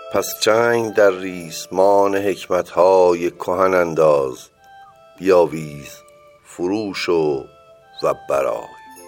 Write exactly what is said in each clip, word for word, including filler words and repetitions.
پس جنگ در ریسمان حکمت‌های کهن انداز، بیاویز فروش و و برای.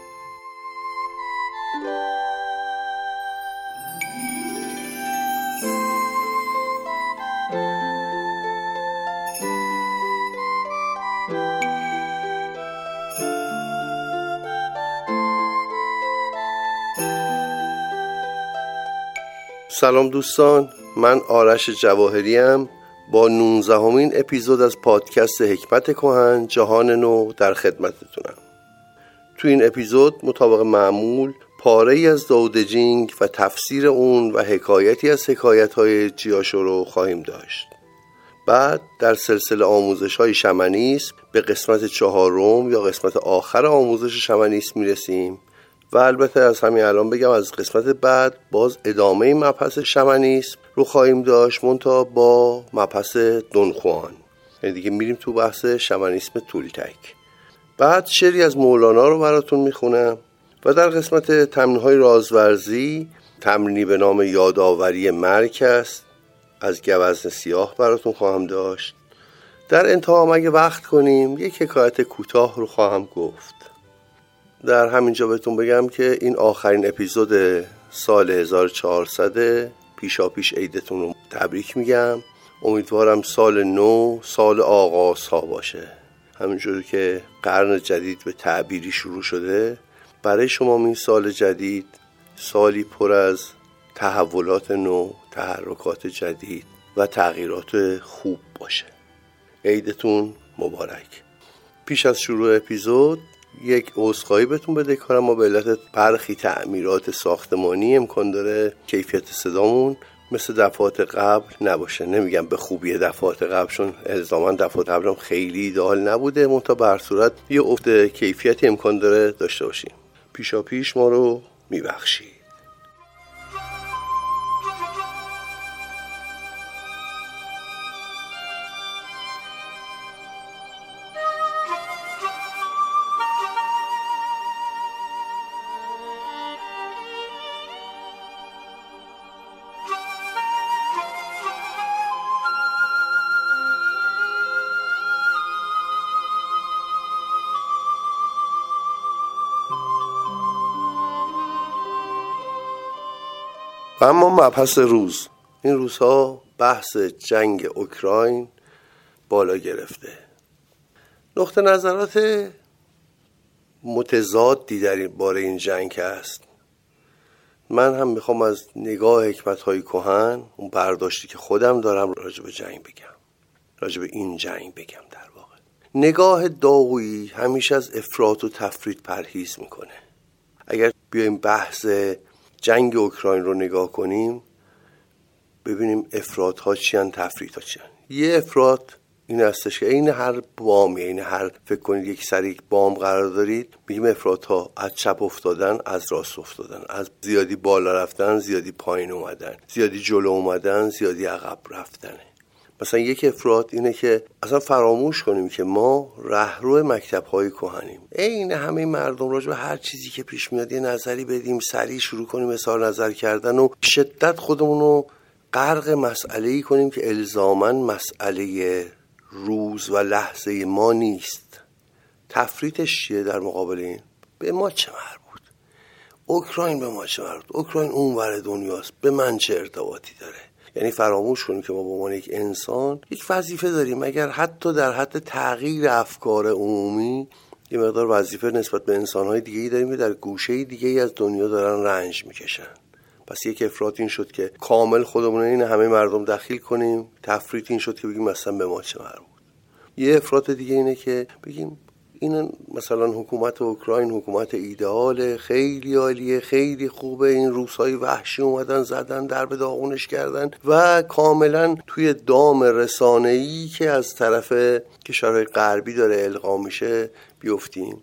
سلام دوستان، من آرش جواهری ام با نوزدهمین اپیزود از پادکست حکمت کهن جهان نو در خدمتتونم. تو این اپیزود مطابق معمول پاره ای از داو دے جینگ و تفسیر اون و حکایتی از حکایت‌های جیاشو رو خواهیم داشت. بعد در سلسله آموزش‌های شمنیسم به قسمت چهارم یا قسمت آخر آموزش شمنیسم میرسیم و البته از همین الان بگم از قسمت بعد باز ادامه مبحث شمنیسم رو خواهیم داشت، منتها با مبحث دون خوان، یعنی دیگه میریم تو بحث شمنیسم تولتک. بعد شعری از مولانا رو براتون میخونم و در قسمت تمرین‌های رازورزی تمرینی به نام یادآوری مرگ است از گوزن سیاه براتون خواهم داشت. در انتها هم اگه وقت کنیم یک حکایت کوتاه رو خواهم گفت. در همینجا بهتون بگم که این آخرین اپیزود سال هزار و چهارصد، پیشا پیش عیدتون رو تبریک میگم. امیدوارم سال نو سال آغازها باشه. همینجوری که قرن جدید به تعبیری شروع شده، برای شما این سال جدید سالی پر از تحولات نو، تحرکات جدید و تغییرات خوب باشه. عیدتون مبارک. پیش از شروع اپیزود یک عذرخواهی بهتون بدهکارم. ما به علت برخی تعمیرات ساختمانی امکان داره کیفیت صدامون مثل دفعات قبل نباشه. نمیگم به خوبی دفعات قبل، چون الزاما دفعات قبلم خیلی ایدئال نبوده، منتها به هر صورت یه افت کیفیتی امکان داره داشته باشیم. پیشا پیش ما رو میبخشید. و اما مبحث روز، این روزها بحث جنگ اوکراین بالا گرفته. نقطه نظرات متضادی در باره این جنگ هست. من هم میخوام از نگاه حکمت‌های کهن، اون برداشتی که خودم دارم راجع به جنگ بگم، راجع به این جنگ بگم. در واقع نگاه داویی همیشه از افراط و تفرید پرهیز میکنه. اگر بیایم بحث جنگ اوکراین رو نگاه کنیم، ببینیم افراط‌ها چی ان، تفریط‌ها چی ان. یه افراط این هستش که این هر بامی، این هر فکر کنید یک سر یک بام قرار دارید، میگیم افراط‌ها از چپ افتادن، از راست افتادن، از زیادی بالا رفتن، زیادی پایین اومدن، زیادی جلو اومدن، زیادی عقب رفتنه. مثلا یک افراط اینه که اصلا فراموش کنیم که ما رهرو مکتب‌های کهنیم. عین همه مردم راجع به هر چیزی که پیش میاد یه نظری بدیم، سریع شروع کنیم اظهار نظر کردن و شدت خودمون رو غرق مسئله‌ای کنیم که الزاماً مسئله روز و لحظه ما نیست. تفریطش چیه در مقابل این؟ به ما چه مربوط؟ اوکراین به ما چه مربوط؟ اوکراین اونور دنیاست، به من چه ارتباطی داره؟ یعنی فراموش کنیم که ما به عنوان یک انسان یک وظیفه داریم. اگر حتی در حد تغییر افکار عمومی یه مقدار وظیفه نسبت به انسان‌های دیگه‌ای داریم که در گوشه دیگه‌ای از دنیا دارن رنج میکشن. پس یک افراط این شد که کامل خودمون این همه مردم دخیل کنیم. تفریط این شد که بگیم مثلا به ما چه مربوط. یه افراط دیگه اینه که بگیم این مثلا حکومت اوکراین حکومت ایدئاله، خیلی عالیه، خیلی خوبه، این روسای وحشی اومدن زدن در به داغونش کردن و کاملا توی دام رسانه‌ای که از طرف کشورهای غربی داره القا میشه بیفتیم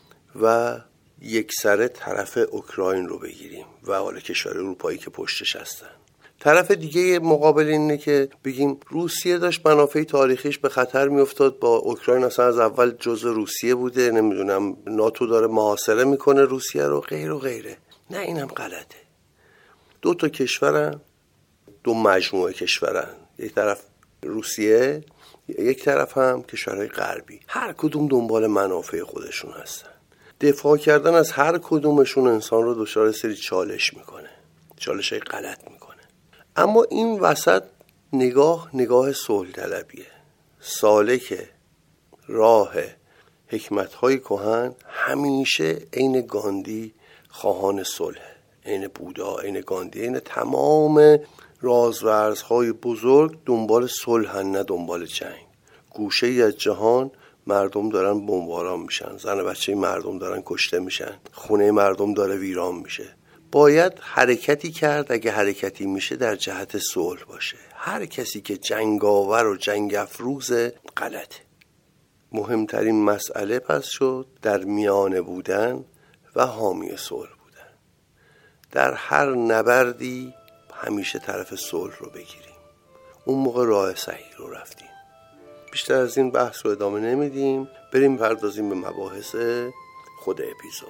و یک سره طرف اوکراین رو بگیریم و حالا کشور اروپایی که پشتش هستن. طرف دیگه مقابل اینه که بگیم روسیه داشت منافع تاریخیش به خطر میافتاد، با اوکراین اصلا از اول جزء روسیه بوده، نمیدونم ناتو داره محاصره میکنه روسیه رو، غیر و غیره. نه، اینم غلطه. دو تا کشورن دو مجموعه کشورن، یک طرف روسیه، یک طرف هم کشورهای غربی. هر کدوم دنبال منافع خودشون هستن. دفاع کردن از هر کدومشون انسان رو دچار سری چالش میکنه، چالش‌های غلط میکنه. اما این وسط نگاه نگاه صلح طلبیه. سالک راه حکمت‌های کهن همیشه عین گاندی خواهان صلح، عین بودا، عین گاندی، عین تمام رازورزهای بزرگ دنبال صلحن، نه دنبال جنگ. گوشه ای از جهان مردم دارن بمباران میشن، زن و بچه مردم دارن کشته میشن، خونه مردم داره ویران میشه. باید حرکتی کرد، اگه حرکتی میشه در جهت صلح باشه. هر کسی که جنگاور و جنگ افروز غلطه. مهمترین مسئله پس شد در میانه بودن و حامی صلح بودن. در هر نبردی همیشه طرف صلح رو بگیریم. اون موقع راه صحیح رو رفتیم. بیشتر از این بحث رو ادامه نمیدیم، بریم پردازیم به مباحث خود اپیزود.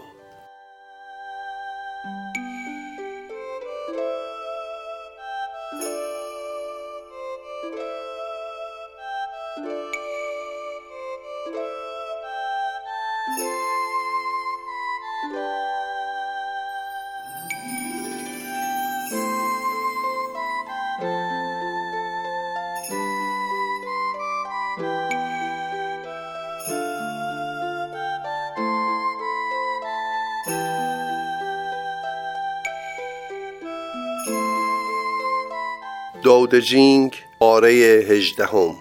داودجینگ پاره هژدهم.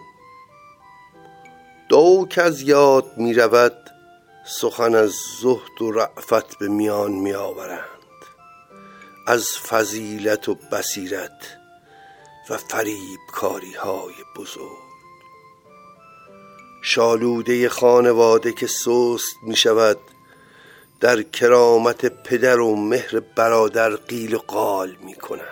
دو که از یاد می رود سخن از زهد و رأفت به میان می آورند، از فضیلت و بصیرت و فریب کاری های بزرگ. شالوده خانواده که سست می شود در کرامت پدر و مهر برادر قیل و قال می کند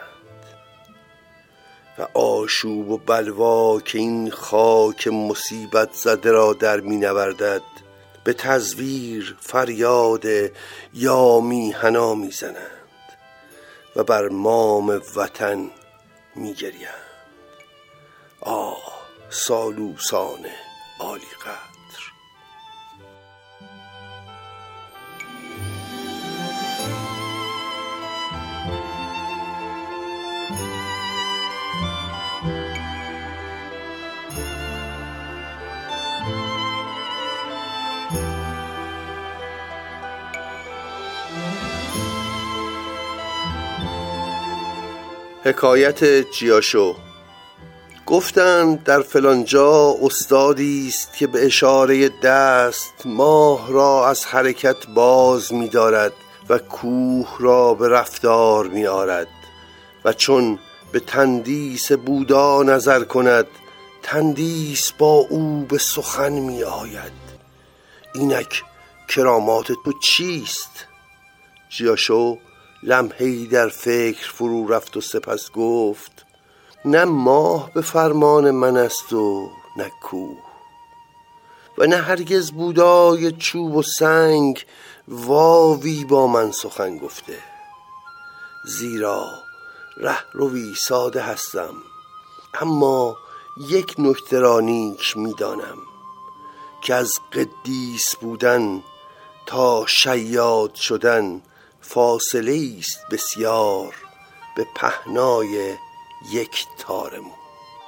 و آشوب و بلوا که این خاک مصیبت زده را در می نوردد به تزویر فریاد یا میهنا می زنند و بر مام وطن می گریند. آه سالوسان عالی قدر. حکایت جیاشو. گفتند در فلانجا استادی است که به اشاره دست ماه را از حرکت باز می دارد و کوه را به رفتار می آرد و چون به تندیس بودا نظر کند تندیس با او به سخن می آید. اینک کرامات تو چیست؟ جیاشو لمحه‌ای در فکر فرو رفت و سپس گفت نه ماه به فرمان من است و نه کوه و نه هرگز بودای چوب و سنگ واوی با من سخن گفته، زیرا ره روی ساده هستم اما یک نکته را نیک می دانم که از قدیس بودن تا شیاد شدن فاصله است بسیار به پهنای یک تار مو.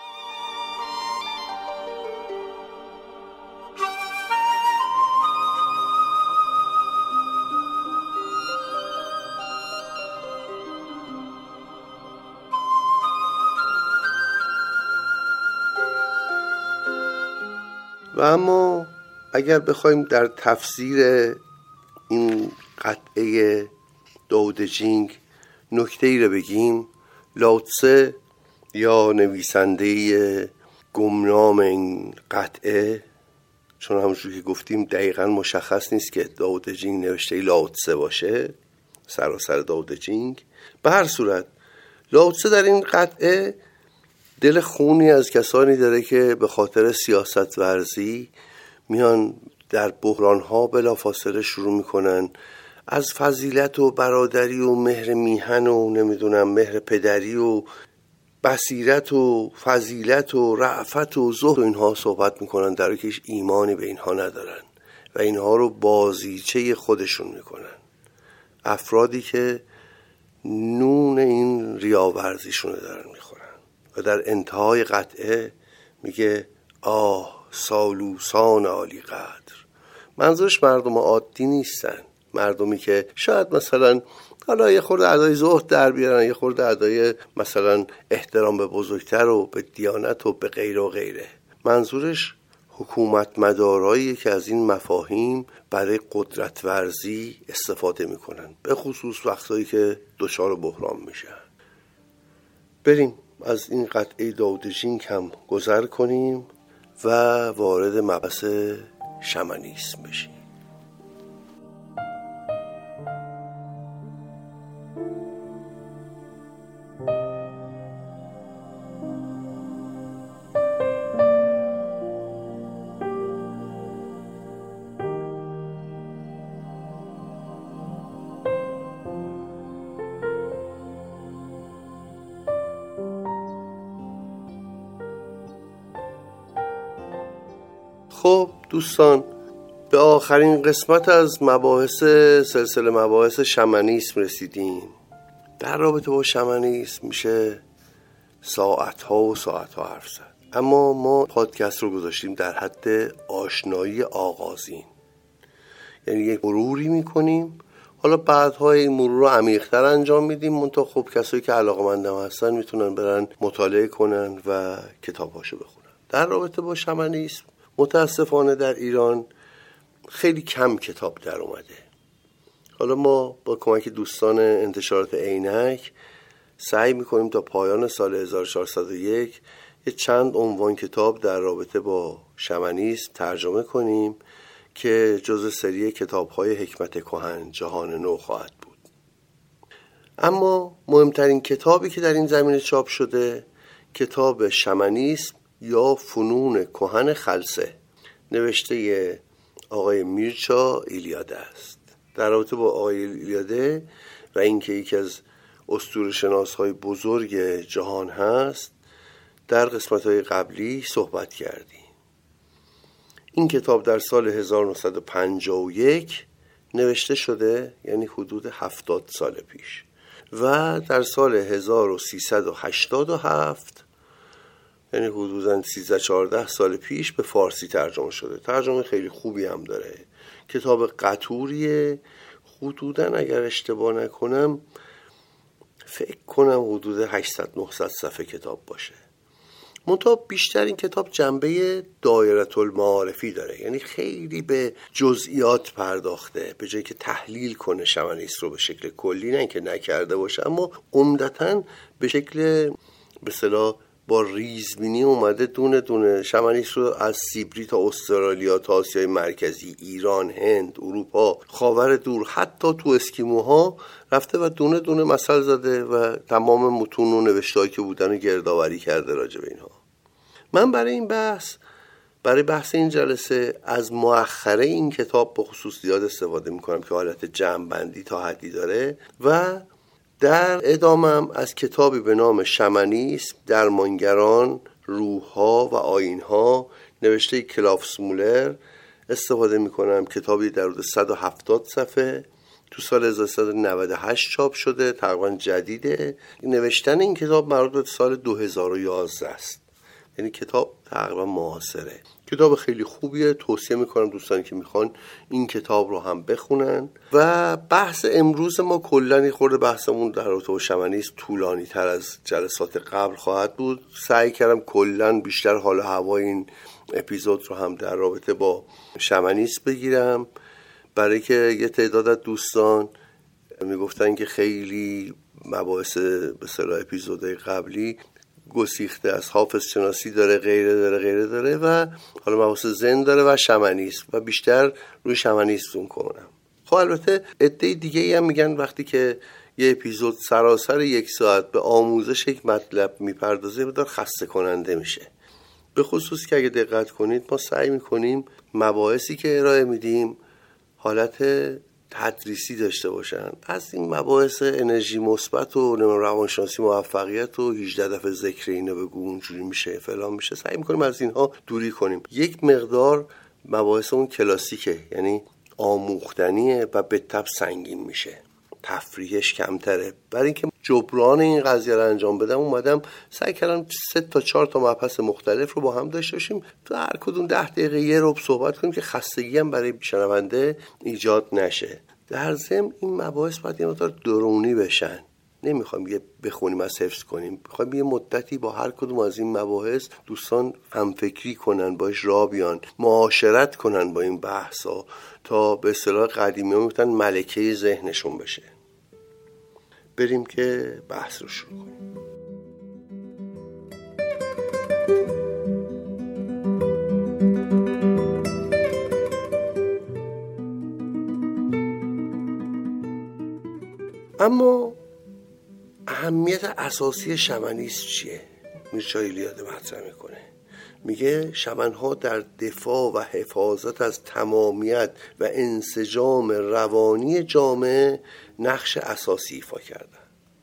و اما اگر بخوایم در تفسیر این قطعه داودجینگ نکته ای رو بگیم، لاوتسه یا نویسنده گمنام این قطعه، چون همونجوری که گفتیم دقیقا مشخص نیست که داودجینگ نوشته لاوتسه باشه، سراسر داودجینگ. به هر صورت لاوتسه در این قطعه دل خونی از کسانی داره که به خاطر سیاست ورزی میان در بحران‌ها بلافاصله شروع میکنن از فضیلت و برادری و مهر میهن و نمیدونم مهر پدری و بصیرت و فضیلت و رأفت و زهد و اینها صحبت میکنن، در حالی که هیچ ایمانی به اینها ندارن و اینها رو بازیچه خودشون میکنن. افرادی که نون این ریاورزیشون رو دارن میخورن. و در انتهای قطعه میگه آه سالوسان عالی قدر. منظورش مردم عادی نیستن، مردمی که شاید مثلا حالا یه خورده ادای زهد در بیارن، یه خورده ادای مثلا احترام به بزرگتر و به دیانت و به غیره و غیره. منظورش حکومت مدارایی که از این مفاهیم برای قدرت ورزی استفاده میکنن، به خصوص وقتایی که دچار بحران میشن. بریم از این قطعه داود ژینک هم گذر کنیم و وارد مبحث شمنیسم بشیم. خب دوستان، به آخرین قسمت از مباحث سلسله مباحث شمنیسم رسیدیم. در رابطه با شمنیسم میشه ساعتها و ساعتها حرف زد، اما ما پادکست رو گذاشتیم در حد آشنایی آغازین، یعنی یک مروری میکنیم، حالا بعدها این مرور رو عمیق‌تر انجام میدیم. منتها خب کسایی که علاقه‌مندم هستن میتونن برن مطالعه کنن و کتاباشو بخونن. در رابطه با شمنیسم متاسفانه در ایران خیلی کم کتاب در اومده. حالا ما با کمک دوستان انتشارات عینک سعی میکنیم تا پایان سال هزار و چهارصد و یک یه چند عنوان کتاب در رابطه با شمنیسم ترجمه کنیم که جزء سری کتاب‌های حکمت کهن جهان نو خواهد بود. اما مهمترین کتابی که در این زمینه چاپ شده کتاب شمنیسم یا فنون کهن خلسه، نوشته آقای میرچا ایلیاده است. در رابطه با آقای ایلیاده و اینکه یکی از اسطوره‌شناس‌های بزرگ جهان هست در قسمت‌های قبلی صحبت کردیم. این کتاب در سال هزار و نهصد و پنجاه و یک نوشته شده، یعنی حدود هفتاد سال پیش، و در سال هزار و سیصد و هشتاد و هفت یعنی حدوداً سیزده چهارده سال پیش به فارسی ترجمه شده. ترجمه خیلی خوبی هم داره. کتاب قطوریه، حدوداً اگر اشتباه نکنم فکر کنم حدود هشتصد نهصد صفحه کتاب باشه. منتها بیشتر این کتاب جنبه دایره المعارفی داره، یعنی خیلی به جزئیات پرداخته، به جایی که تحلیل کنه شمنیسم رو به شکل کلی، نه اینکه نکرده باشه، اما عمدتاً به شکل به اصطلاح با ریزبینی اومده دونه دونه شمنیسم رو از سیبری تا استرالیا تا آسیای مرکزی، ایران، هند، اروپا، خاور دور، حتی تو اسکیموها رفته و دونه دونه مثل زده و تمام متون و نوشته‌ای که بودن رو گردآوری کرده راجع به اینها. من برای این بحث برای بحث این جلسه از مؤخره این کتاب به خصوص زیاد استفاده میکنم که حالت جمع‌بندی تا حدی داره، و در ادامم از کتابی به نام شمنیسم درمانگران، روح‌ها و آیین‌ها نوشته کلاوس مولر استفاده میکنم. کتابی در حدود صد و هفتاد صفحه تو سال هزار و سیصد و نود و هشت چاپ شده، تقریبا جدیده. نوشتن این کتاب مربوط به سال دو هزار و یازده است، یعنی کتاب تقریبا معاصره. کتاب خیلی خوبیه، توصیه میکنم دوستانی که میخوان این کتاب رو هم بخونن. و بحث امروز ما کلن یه خورده بحثمون در رابطه با شمنیسم طولانی تر از جلسات قبل خواهد بود. سعی کردم کلن بیشتر حال و هوای این اپیزود رو هم در رابطه با شمنیسم بگیرم، برای که یه تعداد از دوستان میگفتن که خیلی مباحث به اصطلاح اپیزودهای قبلی گسیخته از حافظ شناسی داره، غیره داره غیره داره و حالا مباحث ذهن داره و شمنیسم، و بیشتر روی شمنیسم زوم کنم. خب البته عده دیگه هم میگن وقتی که یه اپیزود سراسر یک ساعت به آموزش یک مطلب میپردازه مقدار خسته کننده میشه. به خصوص که اگه دقت کنید ما سعی میکنیم مباحثی که ارائه میدیم حالت تدریسی داشته باشن، از این مباحث انرژی مثبت و روانشناسی موفقیت و هجده دفعه ذکر اینو بگو اونجوری میشه فلان میشه، سعی میکنیم از اینها دوری کنیم. یک مقدار مباحث اون کلاسیکه، یعنی آموختنیه و به تبع سنگین میشه، تفریحش کمتره. برای اینکه جبران این قضیه رو انجام بدم اومدم سعی کردم سه تا چهار تا مبحث مختلف رو با هم داشته باشیم، تو هر کدوم ده دقیقه یه ربع صحبت کنیم که خستگی هم برای شنونده ایجاد نشه. در ضمن این مباحث باید یه مقدار درونی بشن، نمیخوایم یه بخونیم از حفظ کنیم، میخوایم یه مدتی با هر کدوم از این مباحث دوستان همفکری کنن، باش راه بیان، معاشرت کنن با این بحثا تا به اصطلاح قدیمی ها میگفتن ملکه ذهنشون بشه. بریم که بحث رو شروع کنیم. اما اهمیت اساسی شمنیسم چیه؟ میرزا ایلیاده مطرح میکنه، میگه شمنها در دفاع و حفاظت از تمامیت و انسجام روانی جامعه نقش اساسی ایفا کردن.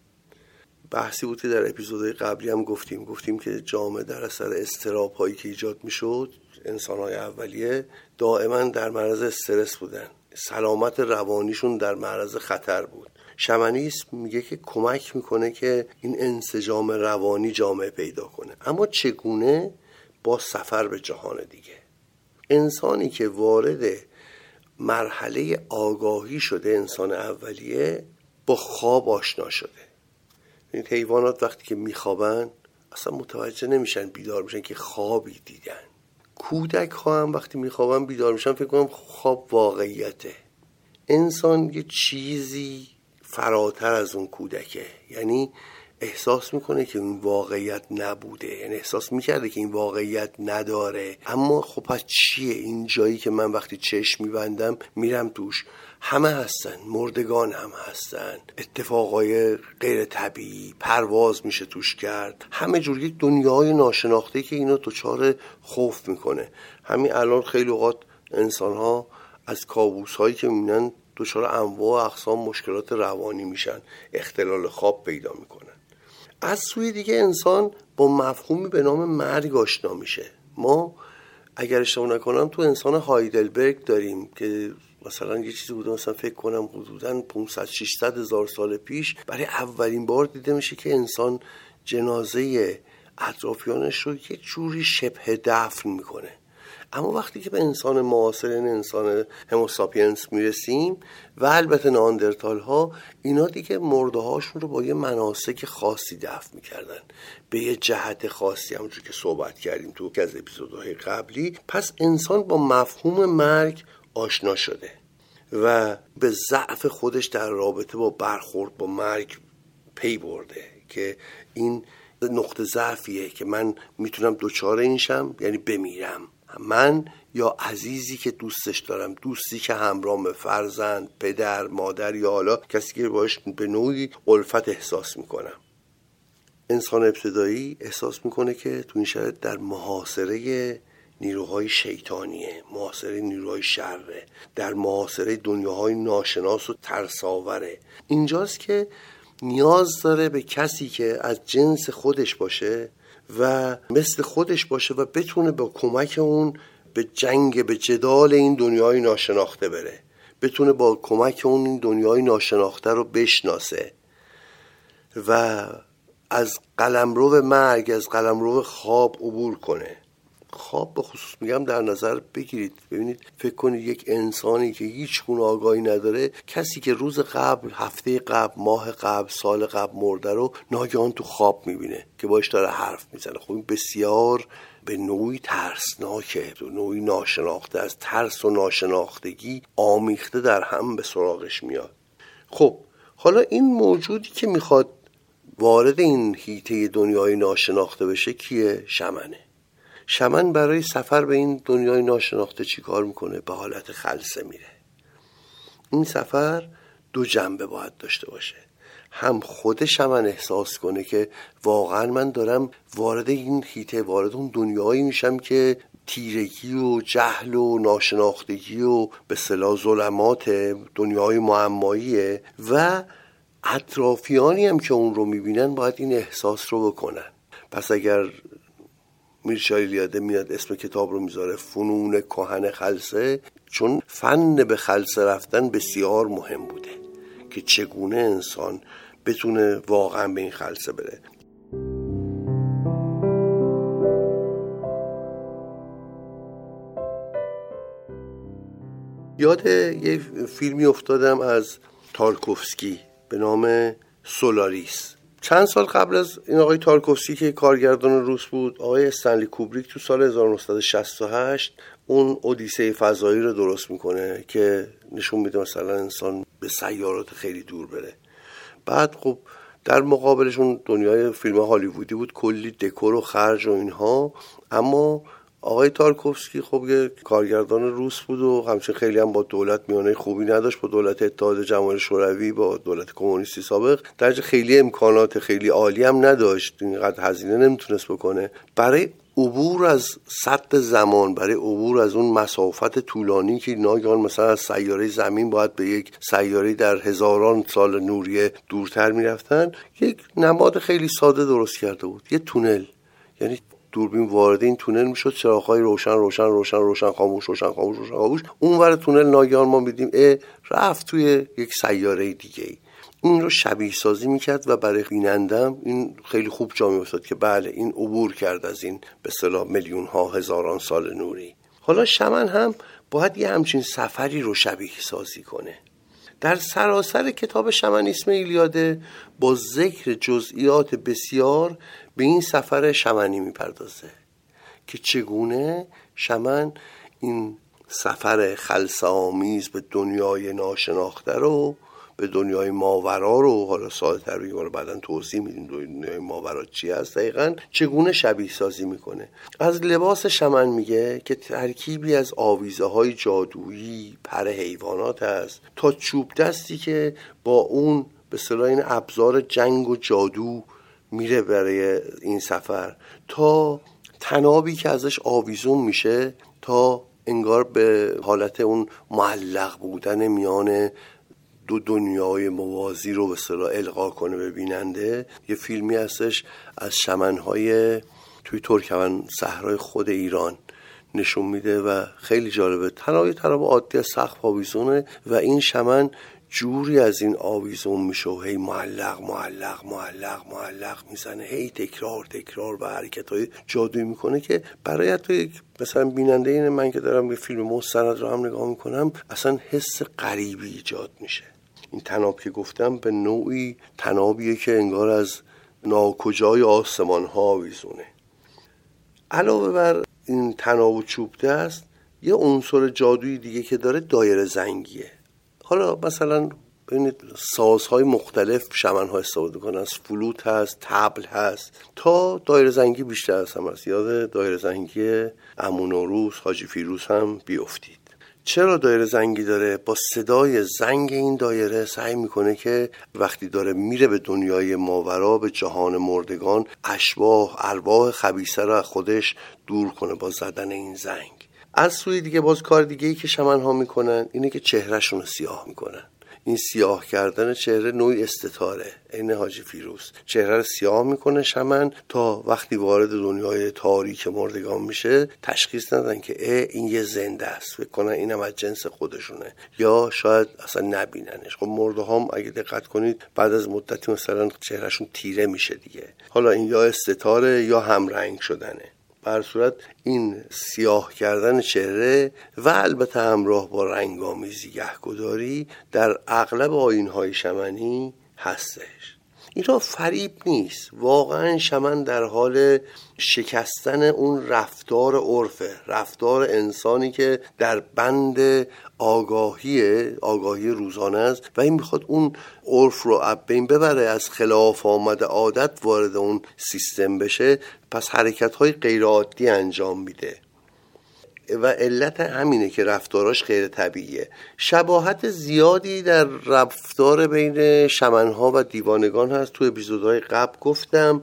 بحثی بود که در اپیزودهای قبلی هم گفتیم گفتیم که جامعه در اثر اضطراب هایی که ایجاد میشد، انسان‌های اولیه دائما در معرض استرس بودن، سلامت روانیشون در معرض خطر بود. شمنیسم میگه که کمک میکنه که این انسجام روانی جامعه پیدا کنه. اما چگونه؟ با سفر به جهان دیگه. انسانی که وارد مرحله آگاهی شده، انسان اولیه، با خواب آشنا شده. این حیوانات وقتی که میخوابن اصلا متوجه نمیشن بیدار میشن که خوابی دیدن. کودک ها هم وقتی میخوابن بیدار میشن فکر کنم خواب واقعیته. انسان یه چیزی فراتر از اون کودکه، یعنی احساس میکنه که این واقعیت نبوده، یعنی احساس میکرده که این واقعیت نداره. اما خب پس چیه این جایی که من وقتی چشم میبندم میرم توش؟ همه هستن، مردگان هم هستن، اتفاقای غیر طبیعی، پرواز میشه توش کرد، همه جور یک دنیای ناشناخته که اینا دچار خوف میکنه. همین الان خیلی اوقات انسان ها از کابوس هایی که میبینن دچار انواع و اقسام مشکلات روانی میشن، اختلال خواب پیدا میکنن. از سوی دیگه انسان با مفهومی به نام مرگ آشنا میشه. ما اگر اشتباه نکنم تو انسان هایدلبرگ داریم که مثلا یه چیزی بوده، مثلا فکر کنم حدوداً پانصد ششصد هزار سال پیش برای اولین بار دیده میشه که انسان جنازه اطرافیانش رو یه جوری شبه دفن میکنه. اما وقتی که به انسان معاصر، یعنی انسان هموساپینس میرسیم و البته ناندرتال ها، اینا دیگه مرده هاشون رو با یه مناسک خاصی دفن میکردن، به یه جهت خاصی، همونجور که صحبت کردیم تو که از اپیزودهای قبلی. پس انسان با مفهوم مرگ آشنا شده و به ضعف خودش در رابطه با برخورد با مرگ پی برده که این نقطه ضعفیه که من میتونم دوچاره این شم، یعنی بمیرم، من یا عزیزی که دوستش دارم، دوستی که همراه، فرزند، پدر، مادر، یا حالا کسی که باش به نوعی الفت احساس میکنم. انسان ابتدایی احساس میکنه که تو این شرایط در محاصره نیروهای شیطانیه، محاصره نیروهای شره، در محاصره دنیاهای ناشناس و ترساوره. اینجاست که نیاز داره به کسی که از جنس خودش باشه و مثل خودش باشه و بتونه با کمک اون به جنگ، به جدال این دنیای ناشناخته بره، بتونه با کمک اون این دنیای ناشناخته رو بشناسه و از قلمرو مرگ، از قلمرو خواب عبور کنه. خواب به خصوص میگم در نظر بگیرید، ببینید، فکر کنید یک انسانی که هیچ گونه آگاهی نداره، کسی که روز قبل، هفته قبل، ماه قبل، سال قبل مرده رو ناگهان تو خواب میبینه که باش داره حرف میزنه. خب این بسیار به نوعی ترسناکه، به نوعی ناشناخته، از ترس و ناشناختگی آمیخته در هم به سراغش میاد. خب حالا این موجودی که میخواد وارد این حیطه دنیای ناشناخته بشه کیه؟ شمنه. شمن برای سفر به این دنیای ناشناخته چی کار میکنه؟ به حالت خلسه میره. این سفر دو جنبه باید داشته باشه، هم خود شمن احساس کنه که واقعا من دارم وارد این حیطه، وارد اون دنیایی میشم که تیرگی و جهل و ناشناختگی و به اصطلاح ظلمات دنیای معماییه و اطرافیانی هم که اون رو میبینن باید این احساس رو بکنن. پس اگر میرشاه ایلیاده میاد اسم کتاب رو میذاره فنون کهن خلسه، چون فن به خلسه رفتن بسیار مهم بوده که چگونه انسان بتونه واقعا به این خلسه بره. یاد یه فیلمی افتادم از تارکوفسکی به نام سولاریس. چند سال قبل از این آقای تارکوفسکی که کارگردان روس بود، آقای استنلی کوبریک تو سال هزار و نهصد و شصت و هشت اون اودیسه فضایی رو درست میکنه که نشون میده مثلا انسان به سیارات خیلی دور بره. بعد خب در مقابلشون دنیای فیلم هالیوودی بود، کلی دکور و خرج و اینها، اما آقای تارکوفسکی خب یه کارگردان روس بود و همچنین خیلی هم با دولت میانه خوبی نداشت، با دولت اتحاد جماهیر شوروی، با دولت کمونیستی سابق درجه خیلی امکانات خیلی عالی هم نداشت، اینقدر هزینه نمیتونست بکنه. برای عبور از سد زمان، برای عبور از اون مسافت طولانی که ناگهان مثلا از سیاره زمین باید به یک سیاره در هزاران سال نوریه دورتر میرفتن، یک نماد خیلی ساده درست کرده بود، یه تونل. یعنی دوربین وارد این تونل میشد، چراغ‌های روشن روشن روشن روشن خاموش روشن خاموش روشن خاموش، اونور تونل ناگهان ما می‌دیدیم اه رفت توی یک سیاره دیگه‌ای. این رو شبیه سازی میکرد و برای بینندم این خیلی خوب جا می‌افتاد که بله این عبور کرد از این به اصطلاح میلیون ها هزاران سال نوری. حالا شمن هم باید یه همچین سفری رو شبیه سازی کنه. در سراسر کتاب شمنیسم ایلیاده با ذکر جزئیات بسیار به این سفر شمنی میپردازه که چگونه شمن این سفر خلسه آمیز به دنیای ناشناخته رو، به دنیای ماورا رو، حالا ساده تر بگیم رو بعدن توضیح میدیم دنیای ماورا چی هست دقیقاً، چگونه شبیه سازی میکنه. از لباس شمن میگه که ترکیبی از آویزه های جادویی، پر حیوانات هست، تا چوب دستی که با اون به اصطلاح این ابزار جنگ و جادو میره برای این سفر، تا تنابی که ازش آویزون میشه، تا انگار به حالت اون معلق بودن میان دو دنیای موازی رو به اصطلاح القا کنه به بیننده. یه فیلمی هستش از شمنهای توی ترکمن صحرای خود ایران نشون میده و خیلی جالبه. تنابی تناب عادی از سقف آویزونه و این شمن جوری از این آویزون میشه و هی معلق معلق معلق معلق میزنه، هی تکرار تکرار و حرکت‌های جادویی میکنه که برای حتی یک مثلا بیننده این من که دارم یه فیلم مستند رو هم نگاه میکنم اصلا حس غریبی ایجاد میشه. این تناب که گفتم به نوعی تنابیه که انگار از ناکجای آسمان ها آویزونه. علاوه بر این تناب و چوب دست، یه عنصر جادویی دیگه که داره دایره زنگیه. حالا مثلا ببینید سازهای مختلف شمن‌ها استفاده کنن، از فلوت هست، طبل هست، تا دایره زنگی بیشتر از هم هست. یاد دایره زنگی عمو نوروز حاجی فیروز هم بیافتید. چرا دایره زنگی داره؟ با صدای زنگ این دایره سعی میکنه که وقتی داره میره به دنیای ماورا، به جهان مردگان، اشباح ارواح خبیثه رو از خودش دور کنه با زدن این زنگ. از سوی دیگه باز کار دیگه‌ای که شمن‌ها میکنن اینه که چهرهشون رو سیاه میکنن. این سیاه کردن چهره نوعی استتاره. این حاجی فیروز چهره رو سیاه میکنه شمن تا وقتی وارد دنیای تاریک مردگان میشه تشخیص ندن که اه این یه زنده است، فکر کنن اینم از جنس خودشونه یا شاید اصلا نبیننش. خب مرده هم اگه دقت کنید بعد از مدتی مثلا چهرهشون تیره میشه دیگه. حالا این یا استتاره یا همرنگ شدنه. بر صورت این سیاه کردن چهره و البته همراه با رنگامیزی گهگداری در اغلب آیین‌های شمنی هستش. اینا فریب نیست، واقعا شمن در حال شکستن اون رفتار عرفه، رفتار انسانی که در بند آگاهی آگاهی روزانه است و این میخواد اون عرف رو از بین ببره، از خلاف آمده عادت وارد اون سیستم بشه، پس حرکت‌های غیر عادی انجام میده و علت همینه که رفتاراش غیر طبیعیه. شباهت زیادی در رفتار بین شمنها و دیوانگان هست. تو اپیزودهای قبل گفتم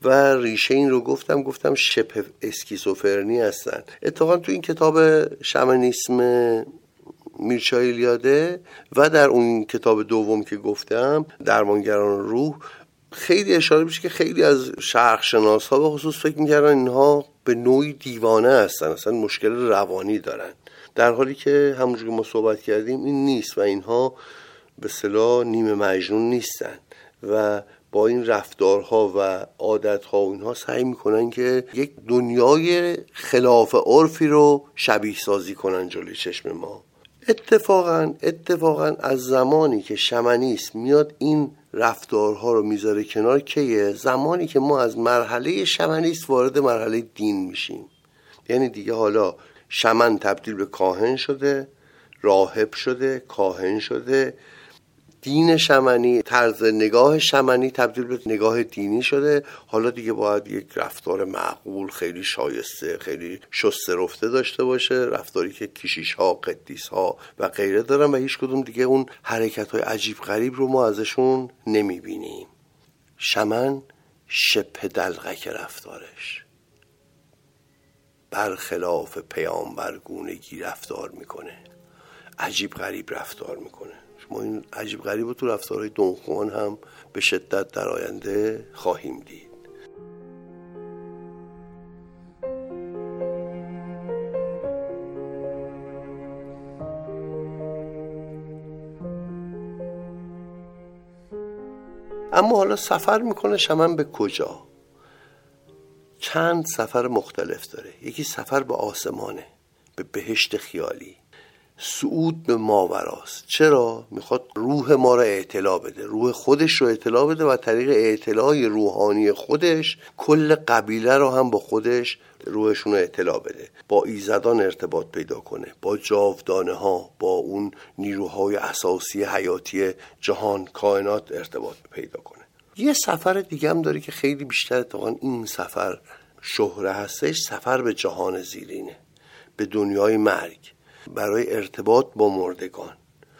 و ریشه این رو گفتم گفتم شبه اسکیزوفرنی هستن. اتفاقا تو این کتاب شمنیسم میرچا ایلیاده و در اون کتاب دوم که گفتم درمانگران روح خیلی اشاره میشه که خیلی از شرق شناس ها به خصوص فکر میکردن اینها به نوعی دیوانه هستن، اصلا مشکل روانی دارن، در حالی که همونجور که ما صحبت کردیم این نیست و اینها به اصطلاح نیمه مجنون نیستن و با این رفتارها و عادتها و اینها سعی میکنن که یک دنیای خلاف عرفی رو شبیه سازی کنن جلوی چشم ما. اتفاقا اتفاقا از زمانی که شمنیسم میاد این رفتارها رو میذاره کنار، که زمانی که ما از مرحله شمنیسم وارد مرحله دین میشیم. یعنی دیگه حالا شمن تبدیل به کاهن شده، راهب شده، کاهن شده، دین شمنی، طرز نگاه شمنی تبدیل به نگاه دینی شده. حالا دیگه باید یک رفتار معقول، خیلی شایسته، خیلی شسته رفته داشته باشه، رفتاری که کشیش ها، قدیس ها و غیره دارن و هیچ کدوم دیگه اون حرکت های عجیب غریب رو ما ازشون نمیبینیم. شمن شبه دلغک رفتارش، برخلاف پیامبرگونگی رفتار میکنه، عجیب غریب رفتار میکنه. ما این عجیب غریب رو تو رفتارهای دون خوان هم به شدت در آینده خواهیم دید. اما حالا سفر میکنه شمن به کجا؟ چند سفر مختلف داره. یکی سفر به آسمانه، به بهشت خیالی، صعود به ماوراست. چرا؟ میخواد روح ما را اطلاع بده، روح خودش رو اطلاع بده و طریق اطلاع روحانی خودش کل قبیله رو هم با خودش روحشون رو اطلاع بده، با ایزدان ارتباط پیدا کنه، با جاودانه ها، با اون نیروهای اساسی حیاتی جهان کائنات ارتباط پیدا کنه. یه سفر دیگه هم داره که خیلی بیشتر اتفاقا این سفر شهره هستش، سفر به جهان زیرینه، به دنیای مرگ، برای ارتباط با مردگان.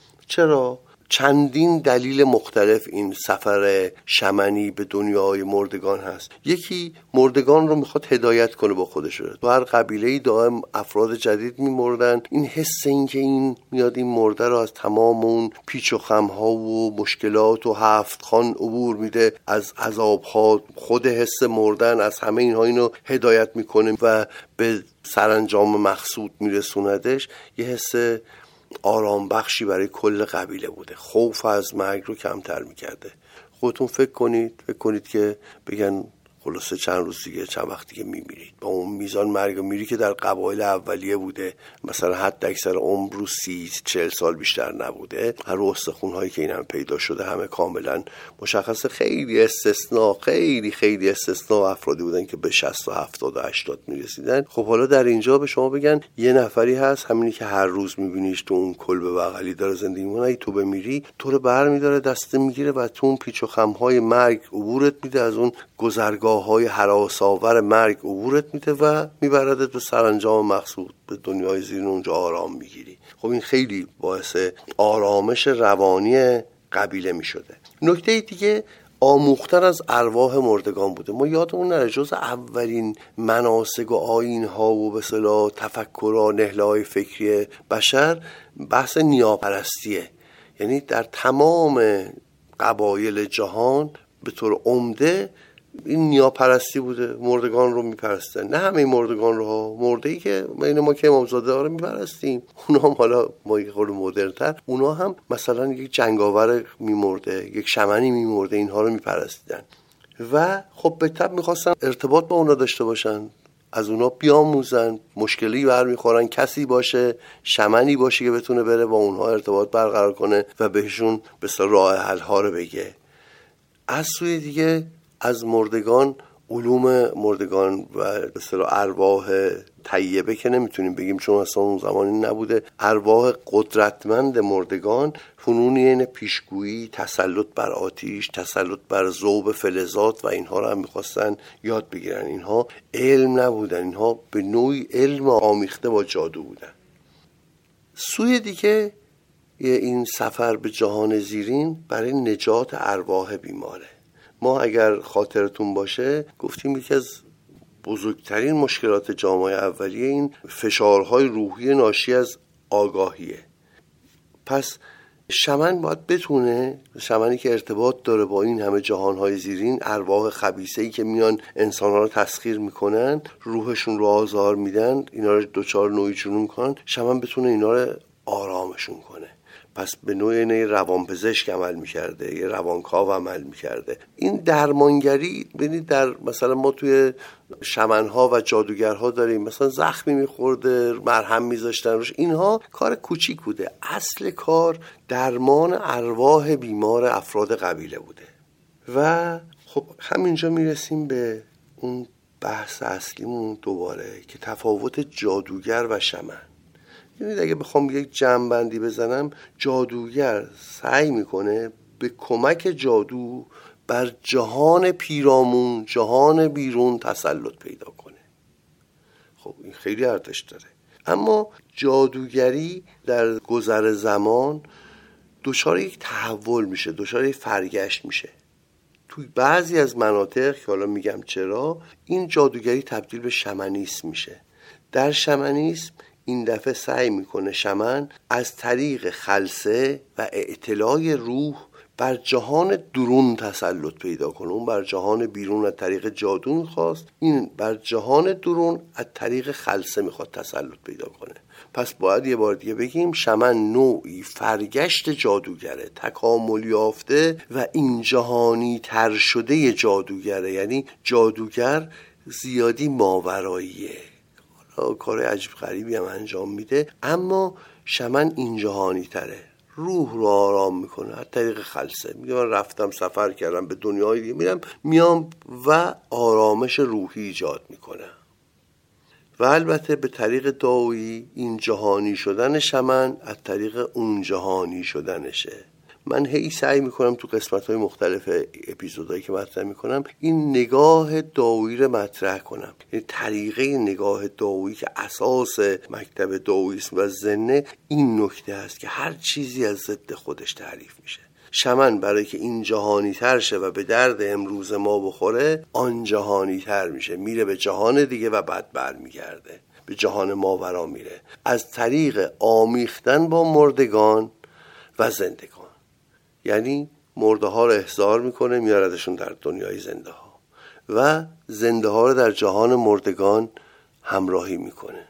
چرا؟ چندین دلیل مختلف این سفر شمنی به دنیای مردگان هست. یکی، مردگان رو میخواد هدایت کنه با خودش رو. تو هر قبیله‌ای دائم افراد جدید میمردن. این حس این که این میاد این مرده رو از تمام اون پیچ و خم‌ها و مشکلات و هفت خان عبور میده، از عذاب‌ها، خود حس مردن، از همه اینها اینو هدایت میکنه و به سرانجام مقصود میرسوندش. یه حس آرام بخشی برای کل قبیله بوده، خوف از مرگ رو کمتر میکرده. خودتون فکر کنید فکر کنید که بگن خلاصه چند روز دیگه، چند وقت دیگه میمیرید، با اون میزان مرگ و میری که در قبایل اولیه بوده، مثلا حد اکثر عمر رو سی چهل سال بیشتر نبوده، هر استخون هایی که این هم پیدا شده همه کاملا مشخصه. خیلی استثناء خیلی خیلی استثناء افرادی بودن که به شصت و هفتاد و هشتاد میرسیدن. خب حالا در اینجا به شما بگن یه نفری هست، همینی که هر روز میبینیش تو اون کلبه بغلی داره زندگی میکنه، اگه تو بمیری تو رو برمیداره، دست میگیره و تو اون پیچ و خم های مرگ عبورت میده، از اون گذرگاه های هراس‌آور مرگ عبورت میده و میبردت به سرانجام مقصود، به دنیای زیرین، اونجا آرام میگیری. خب این خیلی باعث آرامش روانی قبیله میشده. نکته دیگه، آموختن از ارواح مردگان بوده. ما یادمون نره جز اولین مناسک و آیین‌ها و به اصطلاح تفکرها، نهله‌های فکری بشر بحث نیاپرستیه. یعنی در تمام قبایل جهان به طور عمده این نیاپرستی بوده، مردگان رو میپرستن. نه همه مردگان رو ها، مرده‌ای که بین ما که امامزاده ها رو میپرستیم، اونا هم حالا ما یک خورده مدرن‌تر، اونا هم مثلا یک جنگاور میمرده، یک شمنی میمرده، اینها رو میپرستیدن و خب به طب میخواستن ارتباط با اونا داشته باشن، از اونا بیاموزن، مشکلی برمیخورن، کسی باشه، شمنی باشه که بتونه بره با اونها ارتباط برقرار کنه و بهشون به اصطلاح راه حل ها رو بگه. از سوی دیگه از مردگان، علوم مردگان و به اصطلاح ارواح طیبه که نمیتونیم بگیم چون اصلا اون زمانی نبوده، ارواح قدرتمند مردگان، فنونی این پیشگویی، تسلط بر آتیش، تسلط بر ذوب فلزات و اینها رو هم میخواستن یاد بگیرن. اینها علم نبودن، اینها به نوعی علم آمیخته با جادو بودن. سوی دیگه این سفر به جهان زیرین برای نجات ارواح بیماره. ما اگر خاطرتون باشه گفتیم یکی از بزرگترین مشکلات جامعه اولیه این فشارهای روحی ناشی از آگاهیه. پس شمن باید بتونه، شمنی که ارتباط داره با این همه جهانهای زیرین، ارواح خبیثه‌ای که میان انسان‌ها رو تسخیر میکنن، روحشون رو آزار میدن، اینا رو دوچار نوعی جنون کنن، شمن بتونه اینا رو آرامشون کنه. پس به نوعی نه روانپزشک عمل میکرده، یه روانکاو عمل میکرده. این درمانگری ببینید در مثلا ما توی شمنها و جادوگرها داریم، مثلا زخمی میخورده مرهم میذاشتن روش، اینها کار کوچیک بوده. اصل کار درمان ارواح بیمار افراد قبیله بوده. و خب همینجا میرسیم به اون بحث اصلیمون دوباره که تفاوت جادوگر و شمن. یعنی اگه بخوام یک جمع‌بندی بزنم، جادوگر سعی میکنه به کمک جادو بر جهان پیرامون، جهان بیرون تسلط پیدا کنه. خب این خیلی ارزش داره. اما جادوگری در گذر زمان دچار یک تحول میشه، دچار یک فرگشت میشه. توی بعضی از مناطق که حالا میگم چرا، این جادوگری تبدیل به شمنیسم میشه. در شمنیسم این دفعه سعی میکنه شمن از طریق خلسه و اطلاع روح بر جهان درون تسلط پیدا کنه. اون بر جهان بیرون از طریق جادو میخواست، این بر جهان درون از طریق خلسه میخواد تسلط پیدا کنه. پس باید یه بار دیگه بگیم شمن نوعی فرگشت جادوگره، تکامل یافته و این جهانی تر شده جادوگره. یعنی جادوگر زیادی ماوراییه، کار عجیب غریبی هم انجام میده، اما شمن این جهانی تره، روح رو آرام میکنه از طریق خلسه. میگه من رفتم سفر کردم به دنیای دیگه، میرم میام و آرامش روحی ایجاد میکنم. و البته به طریق داویی این جهانی شدن شمن از طریق اون جهانی شدنشه. من هی سعی میکنم تو قسمت‌های مختلف اپیزودایی که مطرح میکنم این نگاه داویی رو مطرح کنم، یعنی طریقه نگاه داویی که اساس مکتب داویسم و زنه این نکته است که هر چیزی از ضد خودش تعریف میشه. شمن برای که این جهانی تر شه و به درد امروز ما بخوره، آن جهانی تر میشه، میره به جهان دیگه و بعد برمیگرده به جهان ماورا میره، از طریق آمیختن با مردگان و زندگان. یعنی مرده ها رو احضار میکنه میاردشون در دنیای زنده ها و زنده ها رو در جهان مردگان همراهی میکنه.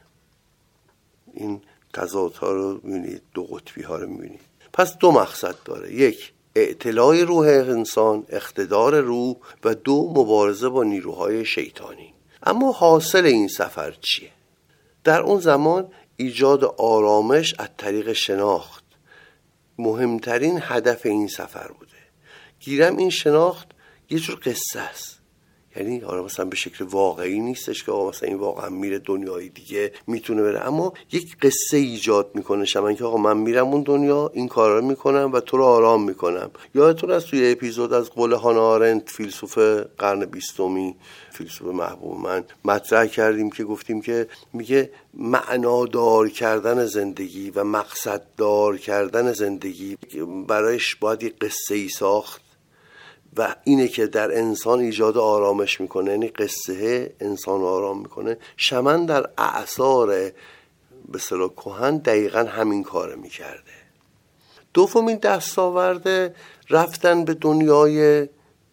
این تضادها رو میبینید، دو قطبی ها رو میبینید. پس دو مقصد داره: یک، اطلاع روح انسان، اقتدار روح، و دو، مبارزه با نیروهای شیطانی. اما حاصل این سفر چیه؟ در اون زمان ایجاد آرامش از طریق شناخت مهمترین هدف این سفر بوده. گیرم این شناخت یه جور قصه است، یعنی حالا مثلا به شکل واقعی نیستش که آقا مثلا این واقعا میره دنیای دیگه میتونه بره، اما یک قصه ایجاد میکنه شمن که آقا من میرم اون دنیا، این کارا رو میکنم و تو رو آرام میکنم. یادتون از توی اپیزود از قول هانا آرنت، فیلسوف قرن بیستمی، فیلسوف محبوب من، مطرح کردیم که گفتیم که میگه معنادار کردن زندگی و مقصددار کردن زندگی برایش باید یک قصه ای ساخت و اینه که در انسان ایجاد آرامش میکنه، یعنی قصه انسان آرام میکنه. شمن در اعصار به اصطلاح کهن دقیقاً همین کار میکرده. دومین دستاورد رفتن به دنیای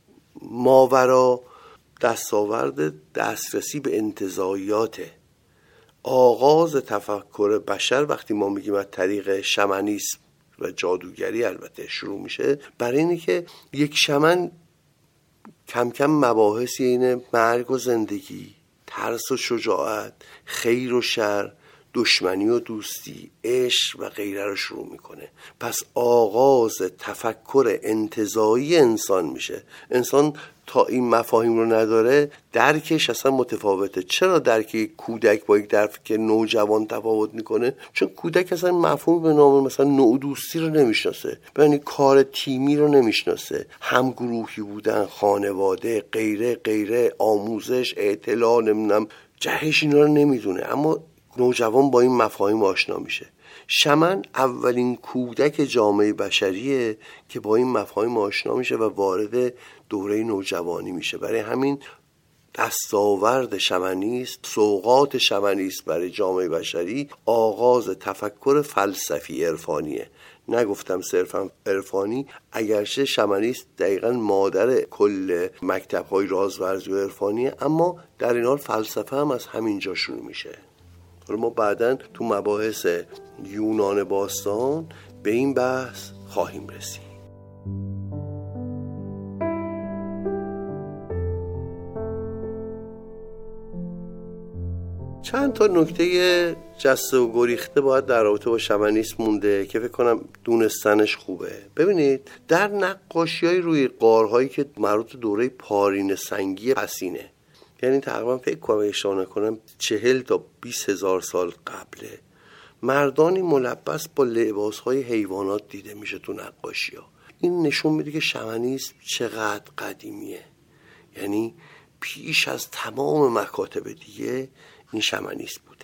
ماورا، دستاورد دسترسی به انتزاعیاته. آغاز تفکر بشر وقتی ما میگیم از طریق شمنیسم و جادوگری البته شروع میشه، برای اینه که یک شمن کم کم مباحثی اینه مرگ و زندگی، ترس و شجاعت، خیر و شر، دشمنی و دوستی، عشق و غیره رو شروع میکنه. پس آغاز تفکر انتزاعی انسان میشه. انسان تا این مفاهیم رو نداره درکش اصلا متفاوته. چرا درک یک کودک با یک درک نوجوان تفاوت میکنه؟ چون کودک اصلا مفهوم به نام مثلا نوع دوستی رو نمیشناسه، یعنی کار تیمی رو نمیشناسه، همگروهی بودن، خانواده، غیره غیره، آموزش، اطلاع، نمیدونم جهش، اینا رو نمیدونه. اما نوجوان با این مفاهیم آشنا میشه. شمن اولین کودک جامعه بشریه که با این مفاهیم آشنا میشه و وارد دوره نوجوانی میشه. برای همین دستاورد شمنیست، سوغات شمنیست برای جامعه بشری آغاز تفکر فلسفی عرفانیه. نگفتم صرفا عرفانی، اگرچه شمنیست دقیقا مادر کل مکتب‌های رازورزی و عرفانیه، اما در این حال فلسفه هم از همینجا شروع میشه. ما بعداً تو مباحث یونان باستان به این بحث خواهیم رسید. چند تا نکته جسته و گریخته باید در رابطه با شمنیسم مونده که فکر کنم دونستنش خوبه. ببینید در نقاشی‌های روی غارهایی که مربوط دوره پارین سنگی پسینه، یعنی تقریبا فکر کنم اشاره نکنم چهل تا بیست هزار سال قبله، مردانی ملبس با لباسهای حیوانات دیده میشه تو نقاشی‌ها. این نشون میده که شمنیسم چقدر قدیمیه، یعنی پیش از تمام مکاتب دیگه این شمنیسم بوده.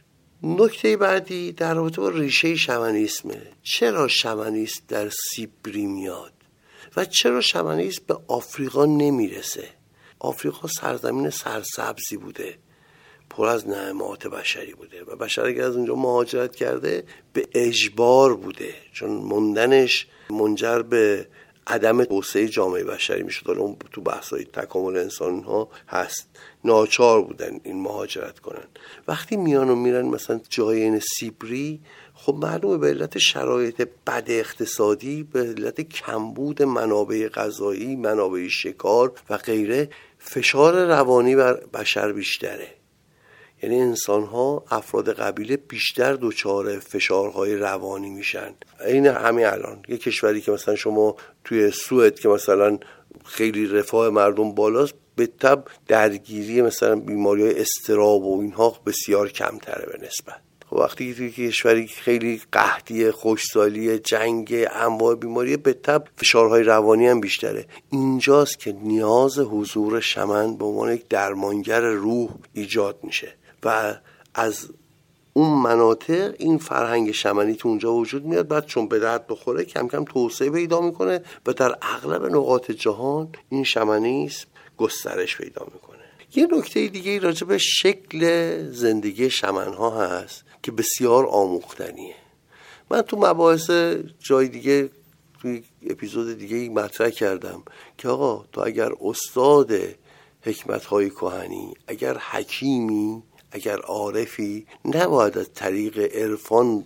نکته بعدی در رابطه با ریشه شمنیسمه. چرا شمنیسم در سیبری میاد و چرا شمنیسم به آفریقا نمیرسه؟ آفریقا سرزمین سرسبزی بوده، پر از نعمات بشری بوده و بشر اگر از اونجا مهاجرت کرده به اجبار بوده، چون موندنش منجر به عدم توسعه جامعه بشری میشد. اون تو بحث‌های تکامل انسان ها هست، ناچار بودن این مهاجرت کنن. وقتی میان و میرن مثلا جای این سیبری، خب معلومه به علت شرایط بد اقتصادی، به علت کمبود منابع غذایی، منابع شکار و غیره، فشار روانی بر بشر بیشتره. یعنی انسان ها، افراد قبیله بیشتر دچار فشارهای روانی میشن. این همین الان یه کشوری که مثلا شما توی سوئد که مثلا خیلی رفاه مردم بالاست، به تبع درگیری مثلا بیماری‌های اضطراب و اینها بسیار کمتره به نسبت. خب وقتی توی کشوری خیلی قحطی، خشکسالی، جنگ، انواع بیماری، به تبع فشارهای روانی هم بیشتره. اینجاست که نیاز حضور شمن به عنوان یک درمانگر روح ایجاد میشه و از اون مناطق این فرهنگ شمنی تو اونجا وجود میاد. بعد چون به درد بخوره کم کم توسعه پیدا میکنه و در اغلب نقاط جهان این شمنیسم گسترش پیدا میکنه. یه نکته دیگه راجع به شکل زندگی شمنها هست که بسیار آموختنیه. من تو مباحث جای دیگه، توی اپیزود دیگه مطرح کردم که آقا تو اگر استاد حکمت‌های کهنی، اگر حکیمی، اگر عارفی، نباید از طریق عرفان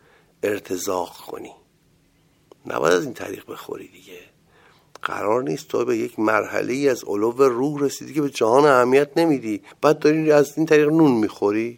ارتزاق کنی، نباید از این طریق بخوری دیگه. قرار نیست تو به یک مرحله‌ای از علو روح رسیدی که به جهان اهمیت نمیدی، بعد داری از این طریق نون میخوری.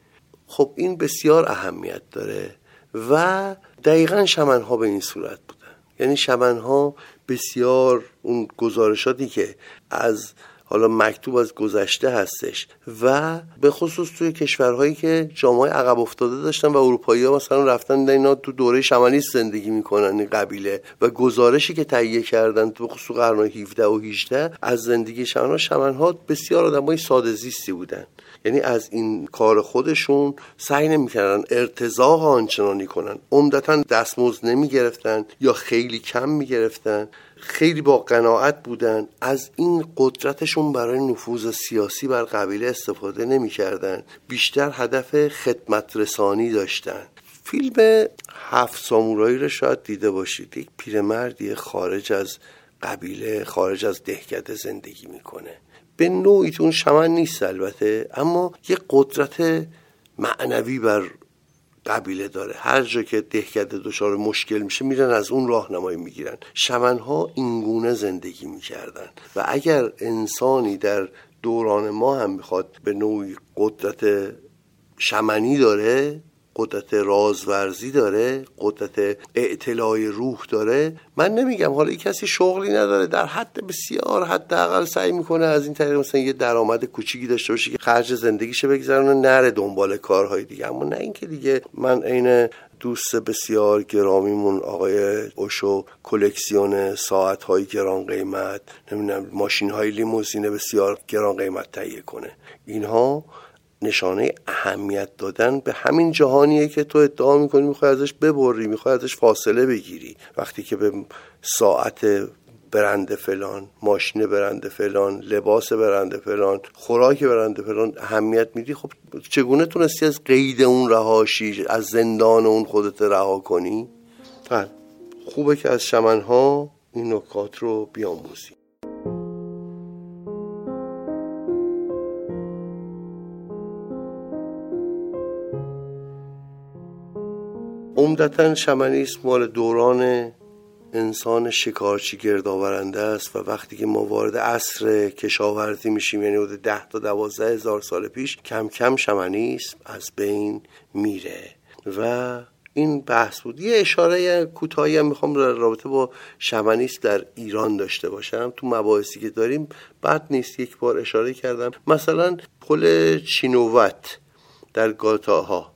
خب این بسیار اهمیت داره و دقیقاً شمنها به این صورت بودن. یعنی شمنها بسیار اون گزارشاتی که از حالا مکتوب از گذشته هستش و به خصوص توی کشورهایی که جامعه عقب افتاده داشتن و اروپایی‌ها مثلا رفتن اینا تو دوره شمنیسم زندگی میکنن این قبیله و گزارشی که تهیه کردن تو خصوص قرن هفده و هجده از زندگی شمنها، شمنها بسیار آدمای ساده زیستی بودن. یعنی از این کار خودشون سعی نمی‌کردن ارتزاق آنچنانی کنن، عمدتاً دستمزد نمی‌گرفتن یا خیلی کم می‌گرفتن، خیلی با قناعت بودن، از این قدرتشون برای نفوذ سیاسی بر قبیله استفاده نمی‌کردن، بیشتر هدف خدمت رسانی داشتن. فیلم هفت سامورایی رو شاید دیده باشید. یک پیرمردی خارج از قبیله، خارج از دهکده زندگی میکنه. به نوعی اون شمن نیست البته، اما یه قدرت معنوی بر قبیله داره. هر جا که دهکده دچار مشکل میشه میرن از اون راهنمایی میگیرن. شمنها اینگونه زندگی میکردن و اگر انسانی در دوران ما هم میخواد به نوعی قدرت شمنی داره، قدرت رازورزی داره، قدرت اطلاع روح داره، من نمیگم حالا کسی شغلی نداره، در حد بسیار حداقل سعی میکنه از این طریق مثلا یه درآمد کوچیکی داشته باشه که خرج زندگیشه بگذرونه، نره دنبال کارهای دیگه. اما نه اینکه دیگه من عین دوست بسیار گرامیمون آقای اوشو کلکسیون ساعت‌های گران قیمت، نمیدونم ماشین‌های لیموزین بسیار گران قیمت تهیه کنه. اینها نشانه اهمیت دادن به همین جهانیه که تو ادعا میکنی میخوای ازش ببری، میخوای ازش فاصله بگیری. وقتی که به ساعت برند فلان، ماشین برند فلان، لباس برند فلان، خوراک برند فلان اهمیت میدی، خب چگونه تونستی از قید اون رهاشی، از زندان اون خودت رها کنی؟ بله، خوبه که از شمنها این نکات رو بیاموزی. عمدتاً شمنیسم مال دوران انسان شکارچی گردآورنده است و وقتی که ما وارد عصر کشاورزی میشیم، یعنی حدود ده تا دوازده هزار سال پیش، کم کم شمنیسم از بین میره و این بحث بود. یه اشاره کوتاهی هم میخوام در رابطه با شمنیسم در ایران داشته باشم. تو مباحثی که داریم بد نیست یک بار اشاره کردم. مثلا پل چینووت در گاتاها،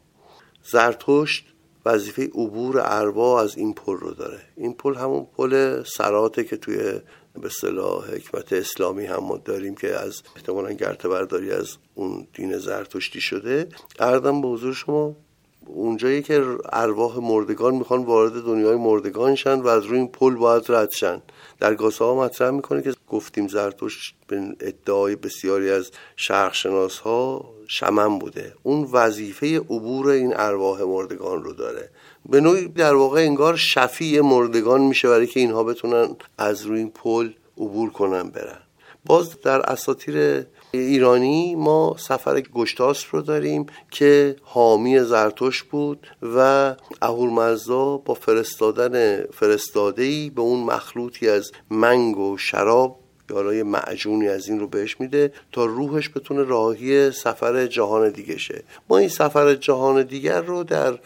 زرتشت وظیفه عبور ارواح از این پل رو داره. این پل همون پل صراطه که توی به اصطلاح حکمت اسلامی هم ما داریم که از احتمالاً گرته برداری از اون دین زرتشتی شده. عرضم به حضور شما اونجایی که ارواح مردگان میخوان وارد دنیای مردگان شن و از روی این پل باید رد شن. در گاسه ها مطرح میکنه که گفتیم زرتشت به ادعای بسیاری از شرقشناس ها شمن بوده، اون وظیفه عبور این ارواح مردگان رو داره. به نوعی در واقع انگار شفیع مردگان میشه برای که اینها بتونن از روی این پل عبور کنن برن. باز در اساطیر ایرانی ما سفر گشتاسپ رو داریم که حامی زرتشت بود و اهورمزدا با فرستادن فرستاده‌ای به اون مخلوطی از منگ و شراب یا یه معجونی از این رو بهش میده تا روحش بتونه راهی سفر جهان دیگه شه. ما این سفر جهان دیگر رو در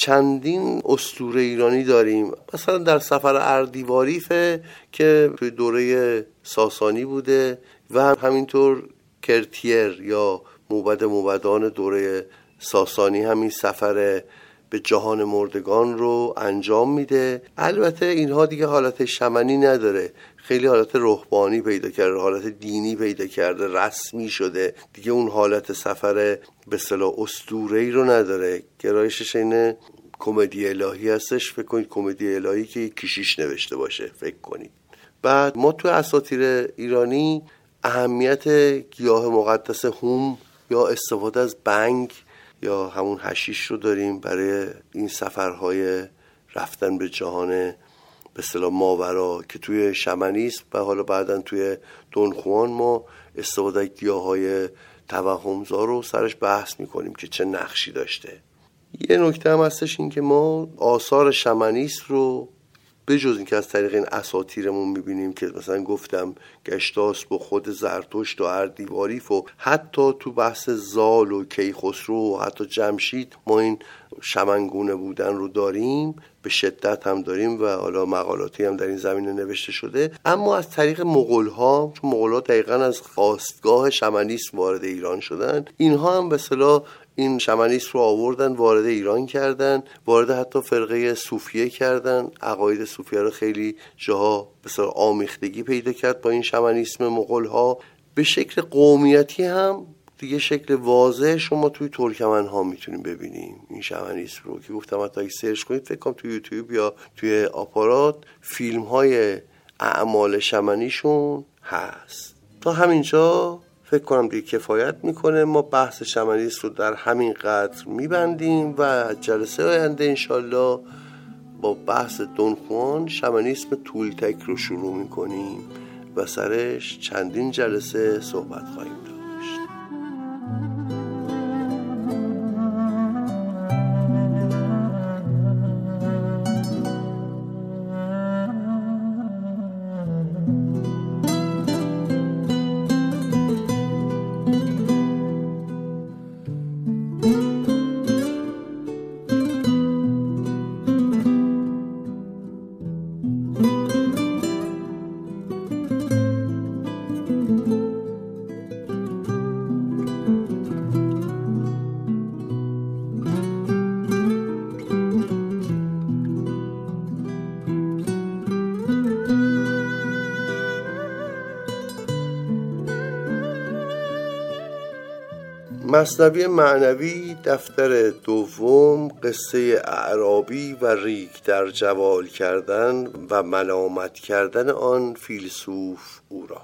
چندین اسطوره ایرانی داریم. مثلا در سفر اردیواریفه که توی دوره ساسانی بوده و همینطور کرتیر یا موبد موبدان دوره ساسانی همین سفر به جهان مردگان رو انجام میده. البته اینها دیگه حالت شمنی نداره، خیلی حالت روحانی پیدا کرده، حالت دینی پیدا کرده، رسمی شده دیگه. اون حالت سفر به اصطلاح اسطوره‌ای رو نداره. گرایشش اینه کمدی الهی هستش. فکر کنید کمدی الهی که کشیش نوشته باشه، فکر کنید. بعد ما تو اساطیر ایرانی اهمیت گیاه مقدس هوم یا استفاده از بنگ یا همون حشیش رو داریم برای این سفرهای رفتن به جهان به اصطلاح ماورا که توی شمنیسم و حالا بعداً توی دون خوان ما استفاده از گیاهای توهمزا رو سرش بحث میکنیم که چه نقشی داشته. یه نکته هم هستش این که ما آثار شمنیسم رو به جز این که از طریق این اساطیرمون میبینیم که مثلا گفتم گشتاسپ و خود زرتشت و اردیواریف و حتی تو بحث زال و کیخسرو و حتی جمشید ما این شمنگونه بودن رو داریم، به شدت هم داریم و حالا مقالاتی هم در این زمینه نوشته شده. اما از طریق مغول‌ها، چون مغول‌ها دقیقاً از خاستگاه شمنیسم وارد ایران شدن، اینها هم به اصطلاح این شمنیسم رو آوردن وارد ایران کردن، وارد حتی فرقه صوفیه کردن. عقاید صوفیه رو خیلی جاها به اصطلاح آمیختگی پیدا کرد با این شمنیسم مغول‌ها. به شکل قومیتی هم دیگه شکل واضح شما توی ترکمن ها میتونیم ببینیم این شمنیسم رو که گفتم حتی اگه سرچ کنید فکر کنم توی یوتیوب یا توی آپارات فیلم های اعمال شمنیشون هست. تا همینجا فکر کنم دیگه کفایت میکنه. ما بحث شمنیسم رو در همین قدر میبندیم و جلسه آینده انشالله با بحث دون خوان شمنیسم تولتک رو شروع میکنیم و سرش چندین جلسه صحبت خواهیم داشت. مثنوی معنوی دفتر دوم، قصه اعرابی و ریگ در جوال کردن و ملامت کردن آن فیلسوف او را.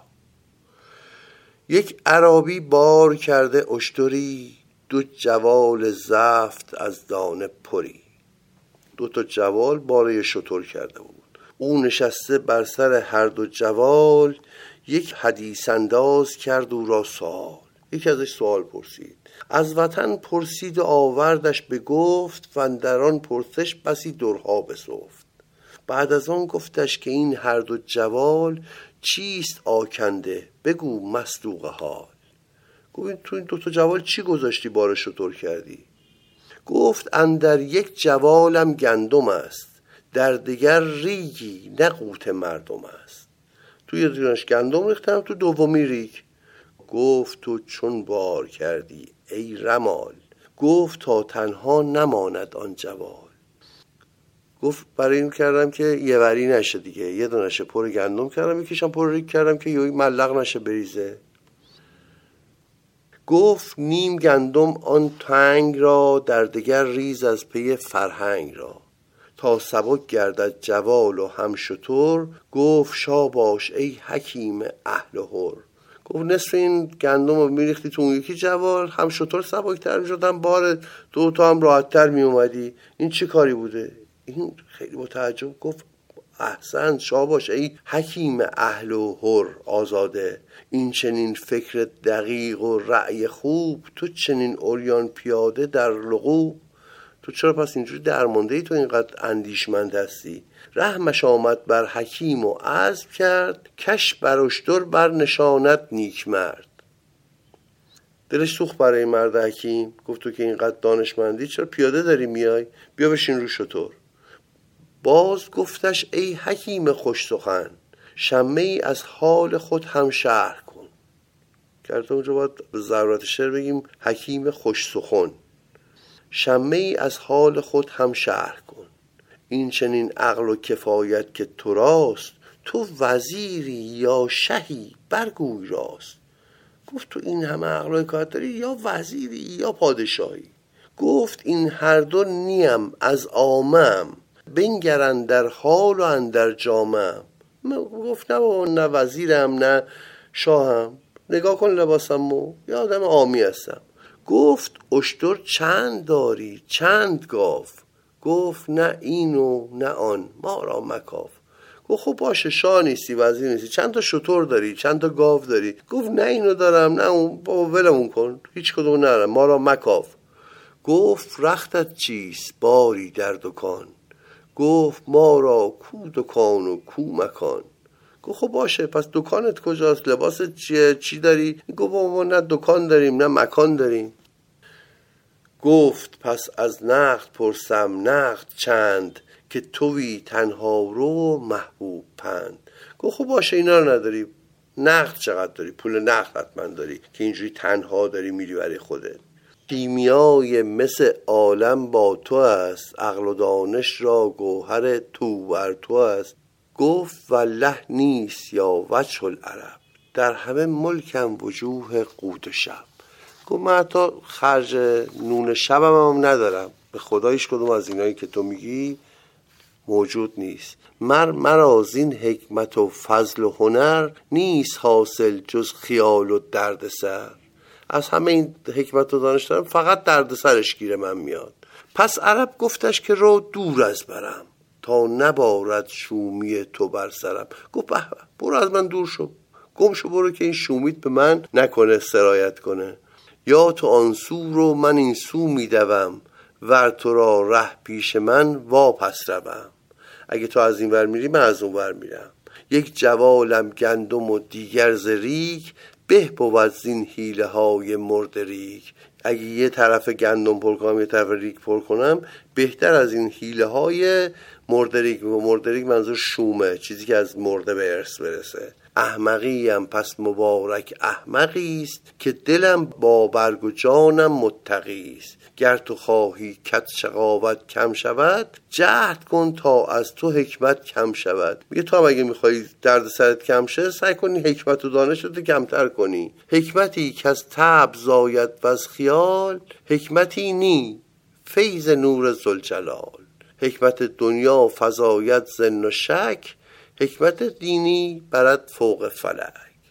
یک اعرابی بار کرده اشتری، دو جوال زفت از دانه پری. دو تا جوال باره شتر کرده بود. او نشسته بر سر هر دو جوال، یک حدیث انداز کرد او را سوال. یکی ازش سوال پرسید، از وطن پرسید و آوردش به گفت، و اندر آن پرسش بسی درها بسفت. بعد از آن گفتش که این هر دو جوال، چیست آکنده بگو مصدوق حال. گفت تو این دو تا جوال چی گذاشتی باره شتر کردی؟ گفت اندر یک جوالم گندم است، در دیگر ریگی نه قوت مردم است. توی یه دونش گندم ریختم، تو دومی ریگ. گفت تو چون بار کردی ای رمال، گفت تا تنها نماند آن جوال. گفت برای این کردم که یه وری نشه دیگه، یه دونش پر گندم کردم، یکیشم پر ریگ کردم که یه ملق نشه بریزه. گفت نیم گندم آن تنگ را، در دیگر ریز از پی فرهنگ را. تا سبک گردد جوال و هم شتر، گفت شاباش ای حکیم اهل هر. گفت نصف این گندم رو میریختی تو اون یکی جوال، هم شتر سبکتر میشدن، بار دو تا هم راحتتر میومدی. این چه کاری بوده؟ این خیلی با تعجب گفت احسن، شاباش ای حکیم اهل و هر آزاده. این چنین فکر دقیق و رأی خوب، تو چنین عریان پیاده در لغوب. تو چرا پس اینجوری درمانده ای؟ تو اینقدر اندیشمند هستی؟ رحمش آمد بر حکیم و عزم کرد، کش بر اشتر بر نشانت نیک مرد. دلش سوخت برای مرد حکیم. گفت تو که اینقدر دانشمندی چرا پیاده داری میای؟ بیا بشین رو شتر. باز گفتش ای حکیم خوش سخن، شمه ای از حال خود هم شرح کن. کرده اونجا باید به ضرورت شعر بگیم حکیم خوش سخن. شمه ای از حال خود هم شرح کن، این چنین عقل و کفایت که تو راست، تو وزیری یا شهی برگوی راست. گفت تو این همه عقل و حکایت داری، یا وزیری یا پادشاهی. گفت این هر دو نیم از عامم، بنگرن در حال و اندر جامم. گفت نه بابا، نه وزیرم نه شاهم، نگاه کن لباسمو، یه آدم عامی هستم. گفت اشتر چند داری چند گاو؟ گفت نه اینو نه آن، ما را مکاف. گفت خب باشه، شاه نیستی وزیر نیستی، چند تا شتر داری چند تا گاو داری؟ گفت نه اینو دارم نه اون، بابا ولمون کن، هیچ کدوم ندارم، ما را مکاف. گفت رختت چیست باری در دکان؟ گفت ما را کو دکان و کو مکان. گفت خب باشه، پس دکانت کجاست؟ لباست چیه؟ چی داری؟ گفت ما نه دکان داریم نه مکان داریم. گفت پس از نقد پرسم نقد چند، که توی تنها رو محبوب پند. گفت خب باشه، اینا رو نداری، نقد چقدر داری؟ پول نقد حتما داری که اینجوری تنها داری میری برای خودت. کیمیای مثل عالم با تو است، عقل و دانش را گوهر تو بر تو است. گفت والله نیست یا وجه العرب، در همه ملکم وجوه قوت شب. گفت من حتی خرج نون شبم هم ندارم، به خدا هیچ کدوم از اینایی که تو میگی موجود نیست. مر مرا زین حکمت و فضل و هنر، نیست حاصل جز خیال و درد سر. از همه این حکمت و دانش دارم، فقط درد سرش گیر من میاد. پس عرب گفتش که رو دور از برم، تا نبارد شومی تو بر سرم. گفت به برو از من دور شو، گم شو برو که این شومیت به من نکنه سرایت کنه. یا تو آن سو رو من این سو میدوم، ور تو را ره پیش من واپس روم. اگه تو از این ور میری من از اون ور میرم. یک جوالم گندم و دیگر زریگ، به بود زین حیله های مرد ریگ. اگه یه طرف گندم پر کنم یه طرف ریگ پر کنم، بهتر از این حیله های مرد ریگ. و مرد ریگ منظور شومه، چیزی که از مرده به ارث برسه. احمقیم پس مبارک احمقیست، که دلم با برگ و جانم متقیست. گر تو خواهی کت شقاوت کم شود، جهد کن تا از تو حکمت کم شود. میگه تو هم اگه میخوایی درد سرت کم شه، سعی کنی حکمت و دانشت رو کمتر کنی. حکمتی که از طبع زاید و از خیال، حکمتی نی فیض نور ذوالجلال. حکمت دنیا فزاید ظن و شک، حکمت دینی برد فوق فلک.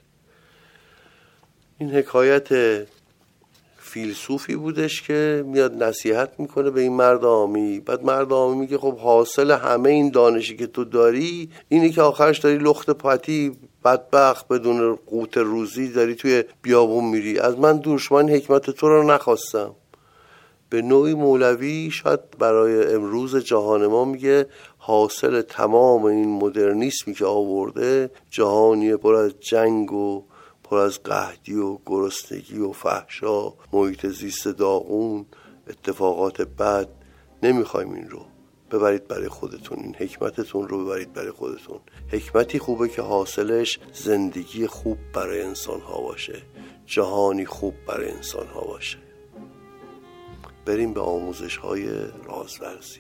این حکایت فیلسوفی بودش که میاد نصیحت میکنه به این مرد عامی. بعد مرد عامی میگه خب حاصل همه این دانشی که تو داری اینی که آخرش داری لخت پاتی بدبخت بدون قوت روزی داری توی بیابون میری. از من دور شو، من حکمت تو رو نخواستم. به نوعی مولوی شاید برای امروز جهان ما میگه حاصل تمام این مدرنیسمی که آورده جهانی پر از جنگ و پر از قحطی و گرسنگی و فحشا، محیط زیست داغون، اتفاقات بد. نمیخوایم این رو ببرید برای خودتون، این حکمتتون رو ببرید برای خودتون. حکمتی خوبه که حاصلش زندگی خوب برای انسان ها باشه، جهانی خوب برای انسان ها باشه. بریم به آموزش های رازورزی.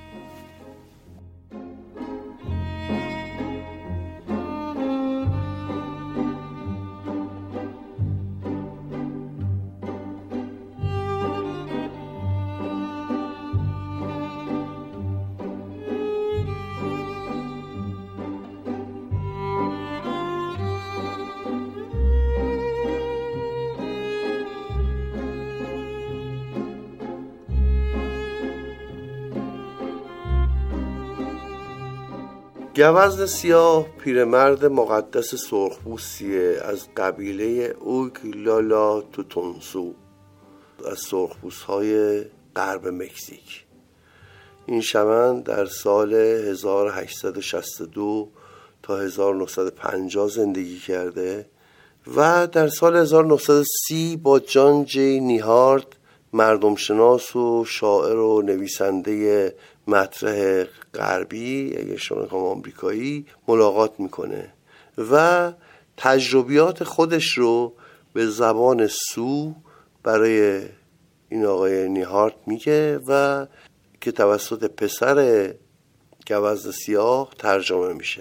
گوزن سیاه پیرمرد مقدس سرخپوستیه از قبیله اوگلالا توتونسو، از سرخپوست‌های غرب مکزیک. این شمن در سال هزار و هشتصد و شصت و دو تا هزار و نهصد و پنجاه زندگی کرده و در سال هزار و نهصد و سی با جان جی نیهارت، مردم شناس و شاعر و نویسنده مطرح غربی، اگه شما هم آمریکایی، ملاقات میکنه و تجربیات خودش رو به زبان سو برای این آقای نیهارت میگه و که توسط پسر گوزن سیاه ترجمه میشه.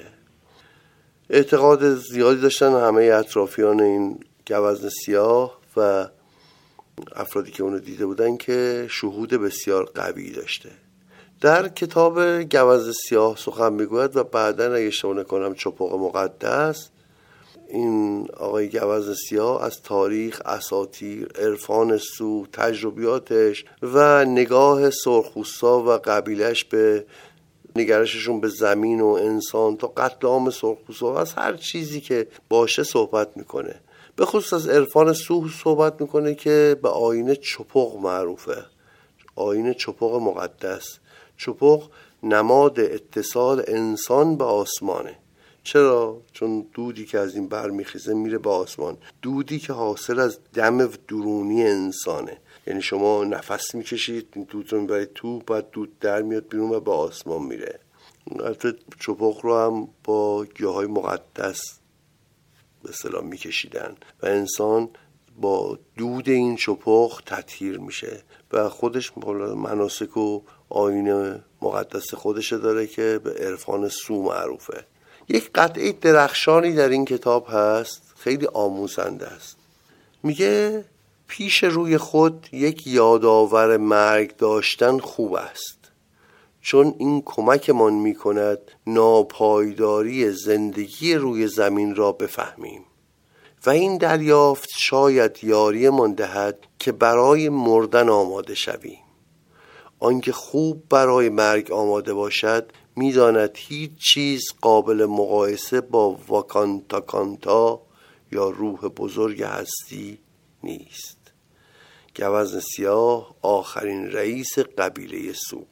اعتقاد زیادی داشتن همه اطرافیان این گوزن سیاه و افرادی که اونو دیده بودن که شهود بسیار قوی داشته. در کتاب گوزن سیاه سخن میگوید و بعداً اگه اشتباه نکنم چپق مقدس، این آقای گوزن سیاه از تاریخ، اساطیر، عرفان سو، تجربیاتش و نگاه سرخپوستا و قبیلش به نگرششون به زمین و انسان تا قتل عام سرخپوستا و از هر چیزی که باشه صحبت میکنه. به خصوص از عرفان سو صحبت میکنه که به آیین چپق معروفه، آیین چپق مقدس. چپق نماد اتصال انسان به آسمانه. چرا؟ چون دودی که از این برمیخیزه میره به آسمان، دودی که حاصل از دم درونی انسانه. یعنی شما نفس میکشید، این دود رو میبرید تو، بعد دود در میاد بیرون و به آسمان میره. البته چپق رو هم با گیاهای مقدس به اصطلاح میکشیدن و انسان با دود این چپق تطهیر میشه و خودش مناسک و آیین مقدس خودش داره که به عرفان سو معروفه. یک قطعه درخشانی در این کتاب هست، خیلی آموزنده است. میگه پیش روی خود یک یادآور مرگ داشتن خوب است، چون این کمکمان میکند ناپایداری زندگی روی زمین را بفهمیم و این دریافت شاید یاری من دهد که برای مردن آماده شویم. آنکه خوب برای مرگ آماده باشد میداند هیچ چیز قابل مقایسه با واکانتاکانتا یا روح بزرگ هستی نیست. گوزن سیاه آخرین رئیس قبیله سو.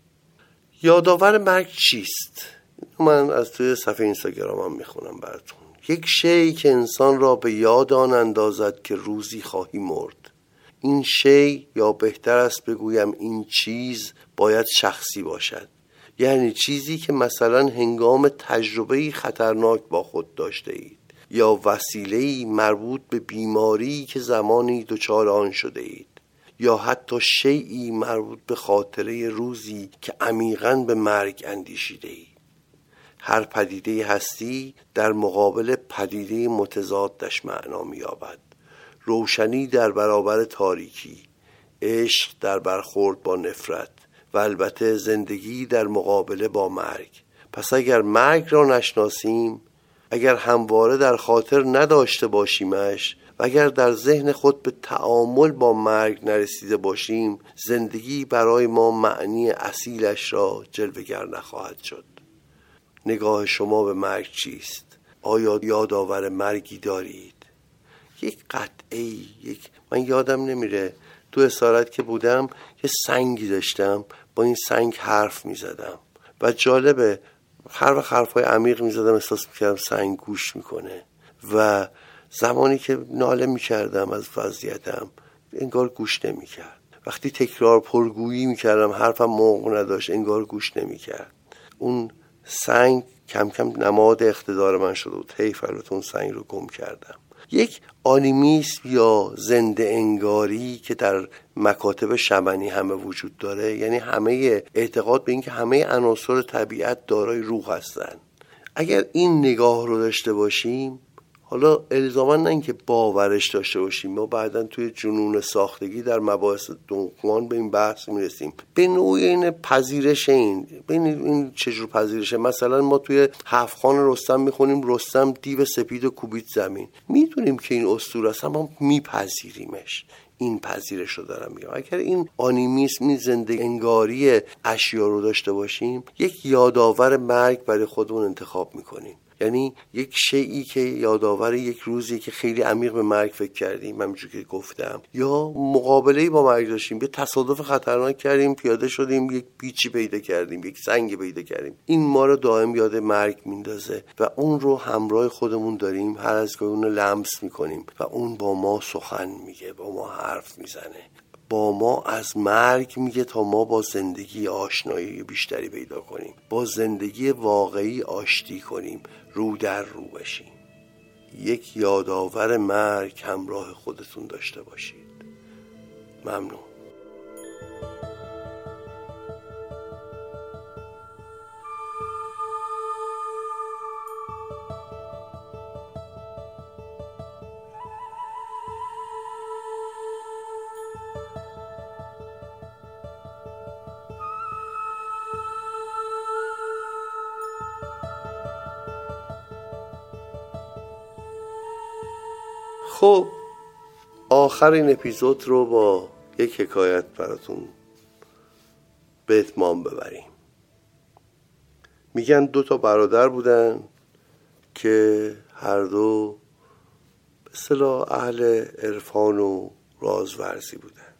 یادآور مرگ چیست؟ من از توی صفحه اینستاگرامم میخونم براتون. یک شی که انسان را به یاد آن اندازد که روزی خواهی مرد. این شی، یا بهتر است بگویم این چیز، باید شخصی باشد. یعنی چیزی که مثلا هنگام تجربه خطرناک با خود داشته اید یا وسیله‌ای مربوط به بیماری که زمانی دچار آن شده اید، یا حتی شیئی مربوط به خاطره روزی که عمیقاً به مرگ اندیشیده اید. هر پدیده هستی در مقابل پدیده متضادش معنا می‌یابد. روشنی در برابر تاریکی، عشق در برخورد با نفرت و البته زندگی در مقابله با مرگ. پس اگر مرگ را نشناسیم، اگر همواره در خاطر نداشته باشیمش و اگر در ذهن خود به تعامل با مرگ نرسیده باشیم، زندگی برای ما معنی اصیلش را جلوه‌گر نخواهد شد. نگاه شما به مرگ چیست؟ آیا یادآور مرگی دارید؟ یک قطعه، یک من یادم نمیره تو اسارت که بودم یه سنگی داشتم، با این سنگ حرف میزدم و جالبه هر وقت حرفای عمیق میزدم احساس میکردم سنگ گوش میکنه و زمانی که ناله میکردم از وضعیتم انگار گوش نمیکرد. وقتی تکرار پرگویی میکردم حرفم موقع نداشت انگار گوش نمیکرد. اون سنگ کم کم نماد اقتدار من شده بود. حیف البته اون سنگ رو گم کردم. یک آنیمیسم یا زنده انگاری که در مکاتب شمنی همه وجود داره، یعنی همه اعتقاد به این که همه عناصر طبیعت دارای روح هستن. اگر این نگاه رو داشته باشیم، حالا الزاما نه اینکه باورش داشته باشیم، ما بعداً توی جنون ساختگی در مباحث دونخوان به این بحث میرسیم، به نوعی این پذیرش این ببین این چجور پذیرشه. مثلا ما توی هفت خان رستم میخونیم رستم دیو سپید و کوبید زمین، میدونیم که این اسطوره است اما میپذیریمش. این پذیرش رو دارم میگم. اگر این آنیمیسم، این زنده انگاری اشیا رو داشته باشیم، یک یادآور مرگ برای خودمون انتخاب میکنیم. یعنی یک شیئی که یادآور یک روزی که خیلی عمیق به مرگ فکر کردیم، همونجوری که گفتم، یا مقابله‌ای با مرگ داشتیم، یه تصادف خطرناک کردیم، پیاده شدیم، یک پیچی پیدا کردیم، یک سنگ پیدا کردیم، این ما رو دائم یاد مرگ میندازه و اون رو همراه خودمون داریم، هر از گاهی اون رو لمس میکنیم و اون با ما سخن میگه، با ما حرف میزنه، با ما از مرگ میگه تا ما با زندگی آشنایی بیشتری پیدا کنیم، با زندگی واقعی آشتی کنیم، رو در رو بشیم. یک یادآور مرگ همراه خودتون داشته باشید. ممنون. خب آخر این اپیزود رو با یک حکایت براتون به اتمام ببریم. میگن دو تا برادر بودن که هر دو به اصطلاح اهل عرفان و رازورزی بودن.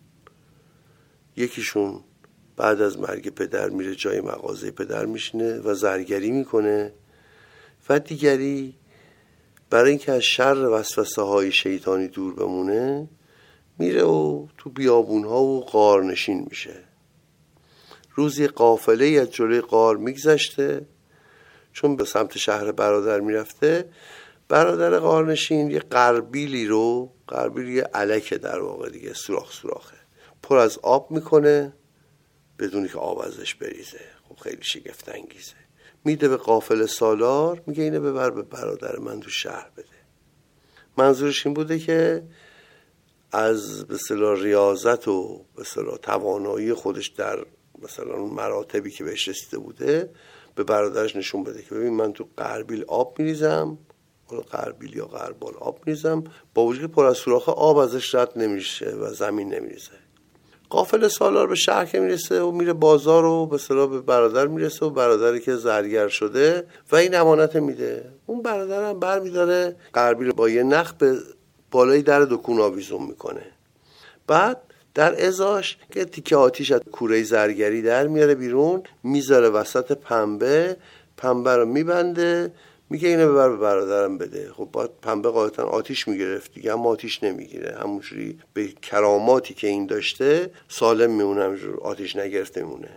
یکیشون بعد از مرگ پدر میره جای مغازه پدر میشینه و زرگری میکنه و دیگری برای اینکه از شر وسوسه های شیطانی دور بمونه میره و تو بیابون ها و غار نشین میشه. روزی قافله از جلوی غار میگذشته، چون به سمت شهر برادر میرفته، برادر غار نشین یه قربیلی رو، قربیل یه الکه در واقع دیگه، سوراخ سوراخه، پر از آب میکنه بدونی که آب ازش بریزه. خب خیلی شگفت انگیزه. میده به قافله سالار، میگه اینو ببر به برادر من تو شهر بده. منظورش این بوده که از به اصطلاح ریاضت و به اصطلاح توانایی خودش در مثلا اون مراتبی که بهش رسیده بوده به برادرش نشون بده که ببین من تو قربیل آب میریزم، حالا قربیل یا قربال آب میریزم، با وجود که پر از سوراخ آب ازش رد نمیشه و زمین نمیریزه. قافله سالار به شهر که میرسه و میره بازار و به اصطلاح به برادر میرسه و برادری که زرگر شده و این امانت میده. اون برادر هم بر میداره قربیل با یه نخ به بالای در دکون آویزون میکنه. بعد در ازاش که تیکه آتیش از کوره زرگری در میاره بیرون، میذاره وسط پنبه، پنبه رو میبنده، میگه اینو ببر به برادرم بده. خب باید پنبه قاعدتا آتیش میگرفت دیگه، اما آتیش نمیگیره. همونجوری به کراماتی که این داشته سالم میمونه، همونجور آتیش نگرفته میمونه.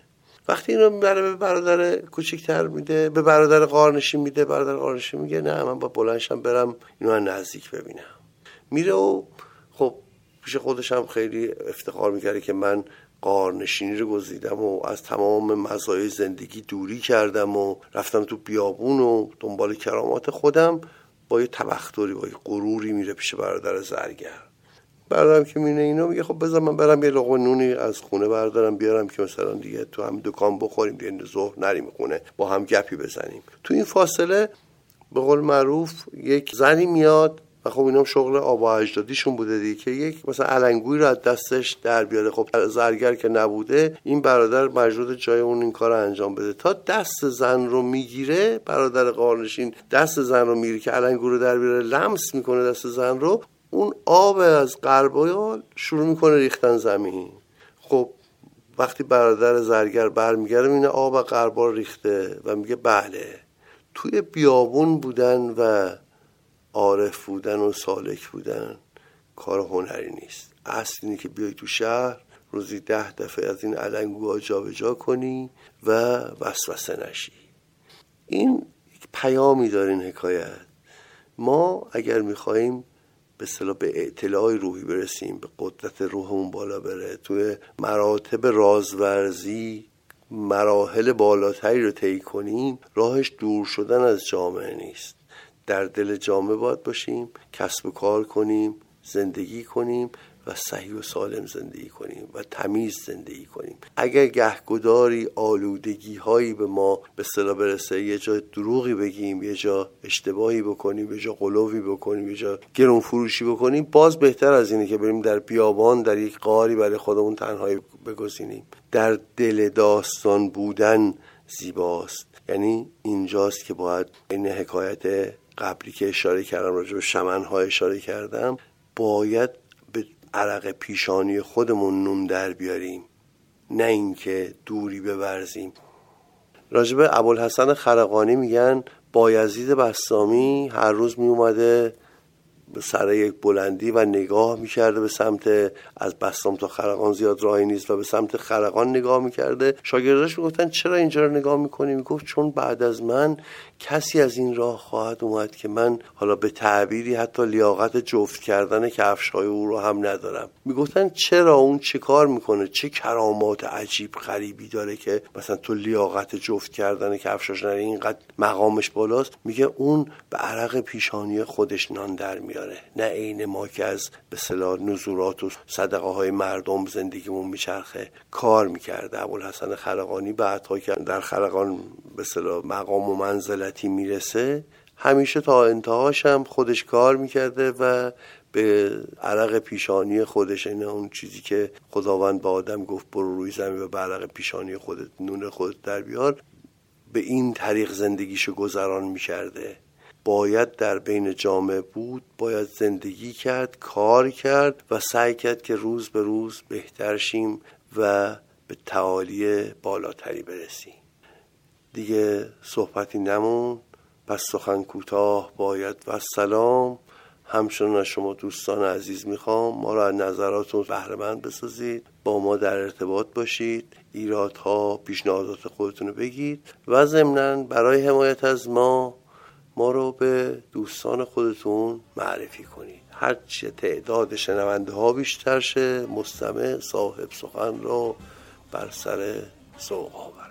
وقتی اینو میبره به برادر کوچیک‌تر میده، به برادر غارنشین میده، برادر غارنشین میگه نه من با بلندشم برم اینو از نزدیک ببینم. میره و خب پیش خودش هم خیلی افتخار میکرده که من غارنشینی رو گزیدم و از تمام مزایای زندگی دوری کردم و رفتم تو بیابون و دنبال کرامات خودم. با یه تبختری، با یه غروری میره پیش برادر زرگر. برادرم که میینه اینو میگه خب بذار من برم یه لقمه نونی از خونه بردارم بیارم که مثلا دیگه تو هم دکان بخوریم، دیگه ظهر نریم خونه، با هم گپی بزنیم. تو این فاصله به قول معروف یک زنی میاد و خب اینا شغل آبا اجدادیشون بوده دیگه، که یک مثلا علنگویی رو از دستش در بیاره. خب زرگر که نبوده، این برادر مجبور جای اون این کار رو انجام بده. تا دست زن رو میگیره، برادر غارنشین دست زن رو میگیره که علنگو رو در بیاره، لمس میکنه دست زن رو، اون آب از غربال شروع میکنه ریختن زمین. خب وقتی برادر زرگر برمیگره میبینه آب غربال ریخته و میگه بله، توی بیابون بودن و عارف بودن و سالک بودن کار هنری نیست. اصل اینه که بیای تو شهر روزی ده دفعه از این علنگوها جا به جا کنی و وسوسه نشی. این یک پیامی داره این حکایت. ما اگر میخواییم به اصطلاح به اطلاع روحی برسیم، به قدرت روحمون بالا بره، توی مراتب رازورزی مراحل بالاتری رو طی کنیم، راهش دور شدن از جامعه نیست. در دل جامعه باید باشیم، کسب و کار کنیم، زندگی کنیم و صحیح و سالم زندگی کنیم و تمیز زندگی کنیم. اگر گهگداری آلودگی هایی به ما به اصطلاح برسه، یه جا دروغی بگیم، یه جا اشتباهی بکنیم، یه جا قلوبی بکنیم، یه جا گرون فروشی بکنیم، باز بهتر از اینه که بریم در بیابان در یک غاری برای خودمون تنهایی بگزینیم. در دل داستان بودن زیباست. یعنی اینجاست که باید این حکایت قبلی که اشاره کردم، راجع به شمن‌ها اشاره کردم، باید به عرق پیشانی خودمون نون در بیاریم، نه اینکه دوری بورزیم. راجع به ابوالحسن خرقانی میگن بایزید بسطامی هر روز می اومده به سر یک بلندی و نگاه میکرده به سمت، از بسطام تا خرقان زیاد راهی نیست، و به سمت خرقان نگاه میکرده. شاگرداش میگفتن چرا اینجا رو نگاه میکنی؟ میگفت چون بعد از من کسی از این راه خواهد اومد که من حالا به تعبیری حتی لیاقت جفت کردن کفش‌های او رو هم ندارم. میگفتن چرا؟ اون چه کار میکنه؟ چه کرامات عجیب غریبی داره که مثلا تو لیاقت جفت کردن کفشاش نداری، اینقدر مقامش بالاست؟ میگه اون به عرق پیشانی خودش نان در میاره، نه عین ما که از به اصطلاح نذورات و صدقه های مردم زندگیمون میچرخه. کار میکرده. ابوالحسن خرقانی بعدها که در خرقان به اصطلاح مقام و منزلتی میرسه، همیشه تا انتهاش هم خودش کار میکرده و به عرق پیشانی خودش، اینه اون چیزی که خداوند به آدم گفت برو روی زمین و به عرق پیشانی خودت نون خودت در بیار، به این طریق زندگیشو گذران میکرده. باید در بین جامعه بود، باید زندگی کرد، کار کرد و سعی کرد که روز به روز بهتر شیم و به تعالی بالاتری برسیم. دیگه صحبتی نمون، پس سخن کوتاه باید و سلام. همچنان از شما دوستان عزیز میخوام ما را از نظراتون بهره مند بسازید، با ما در ارتباط باشید، ایرادها پیشنهادات خودتون رو بگید و ضمناً برای حمایت از ما ما رو به دوستان خودتون معرفی کنید. هرچی تعداد شنونده ها بیشتر شه، مستمع صاحب سخن رو بر سر سوق آورد.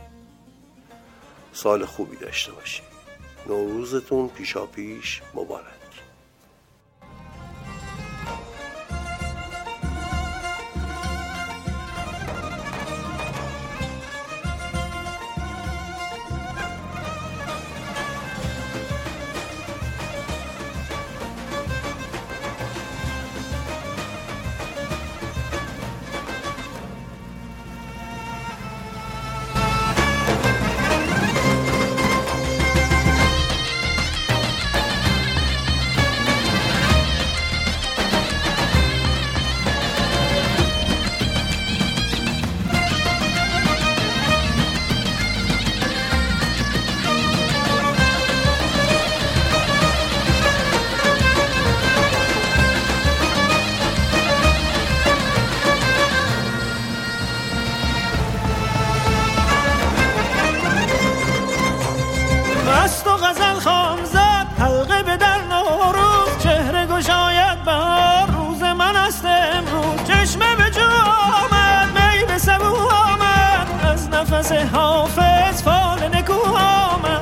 سال خوبی داشته باشید. نوروزتون پیشا پیش مبارک. پس حافظ فال نکو آمد.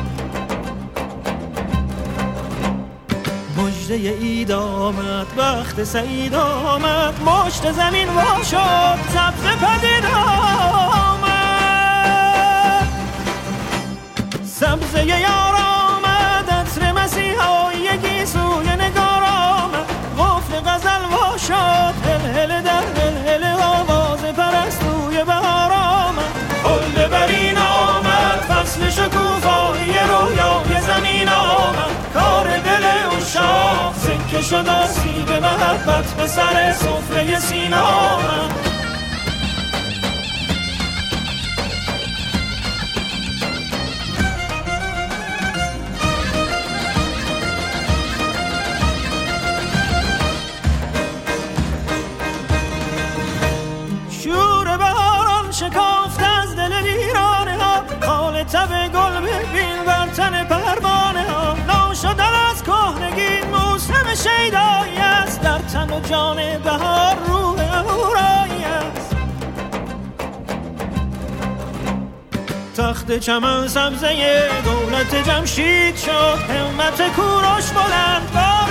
مژده اید آمد، وقت سعید آمد، مشت زمین وا شد، سبز پدید آمد. سبزه یار آمد، عطر مسیحایی گیسوی نگار آمد، قفل غزل وا شد، هل هل در هل هل آواز پرستوی بهار آمد. حل برین آمد، فصل شکوفایی رویای زمین آمد، کار دل عشاق سکه شد آسیب محبت به سر سفره سینه آمد. شور بهاران شکافت از دل ویرانه ها، خال تب گل ببین بر تن پروانه ها. ناشدن از کهنگی موسم شیدایی است، در تن و جان بهار روح اهورایی است. تخت چمن سبزه دولت جمشید شد، همت کوروش بلند بار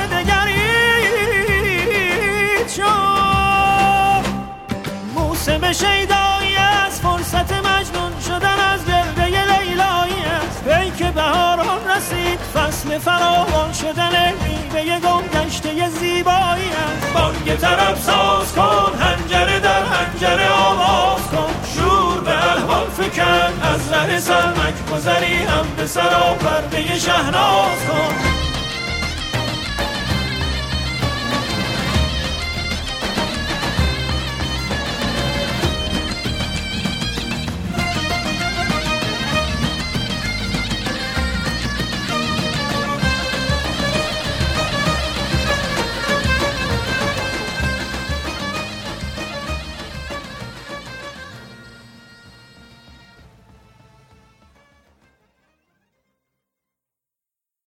دگرید شد. موسم شیدایی است، فرصت مجنون شدن از دلده لیلایی است. ای که بهاران رسید، فصل فراوان شدن میوه گم گشته زیبایی است. بانگ طرب ساز کن، حنجره در حنجره آواز کن، شور به الحان فکن، از ره سرمک گذری هم به سرا پرده شهناز کن.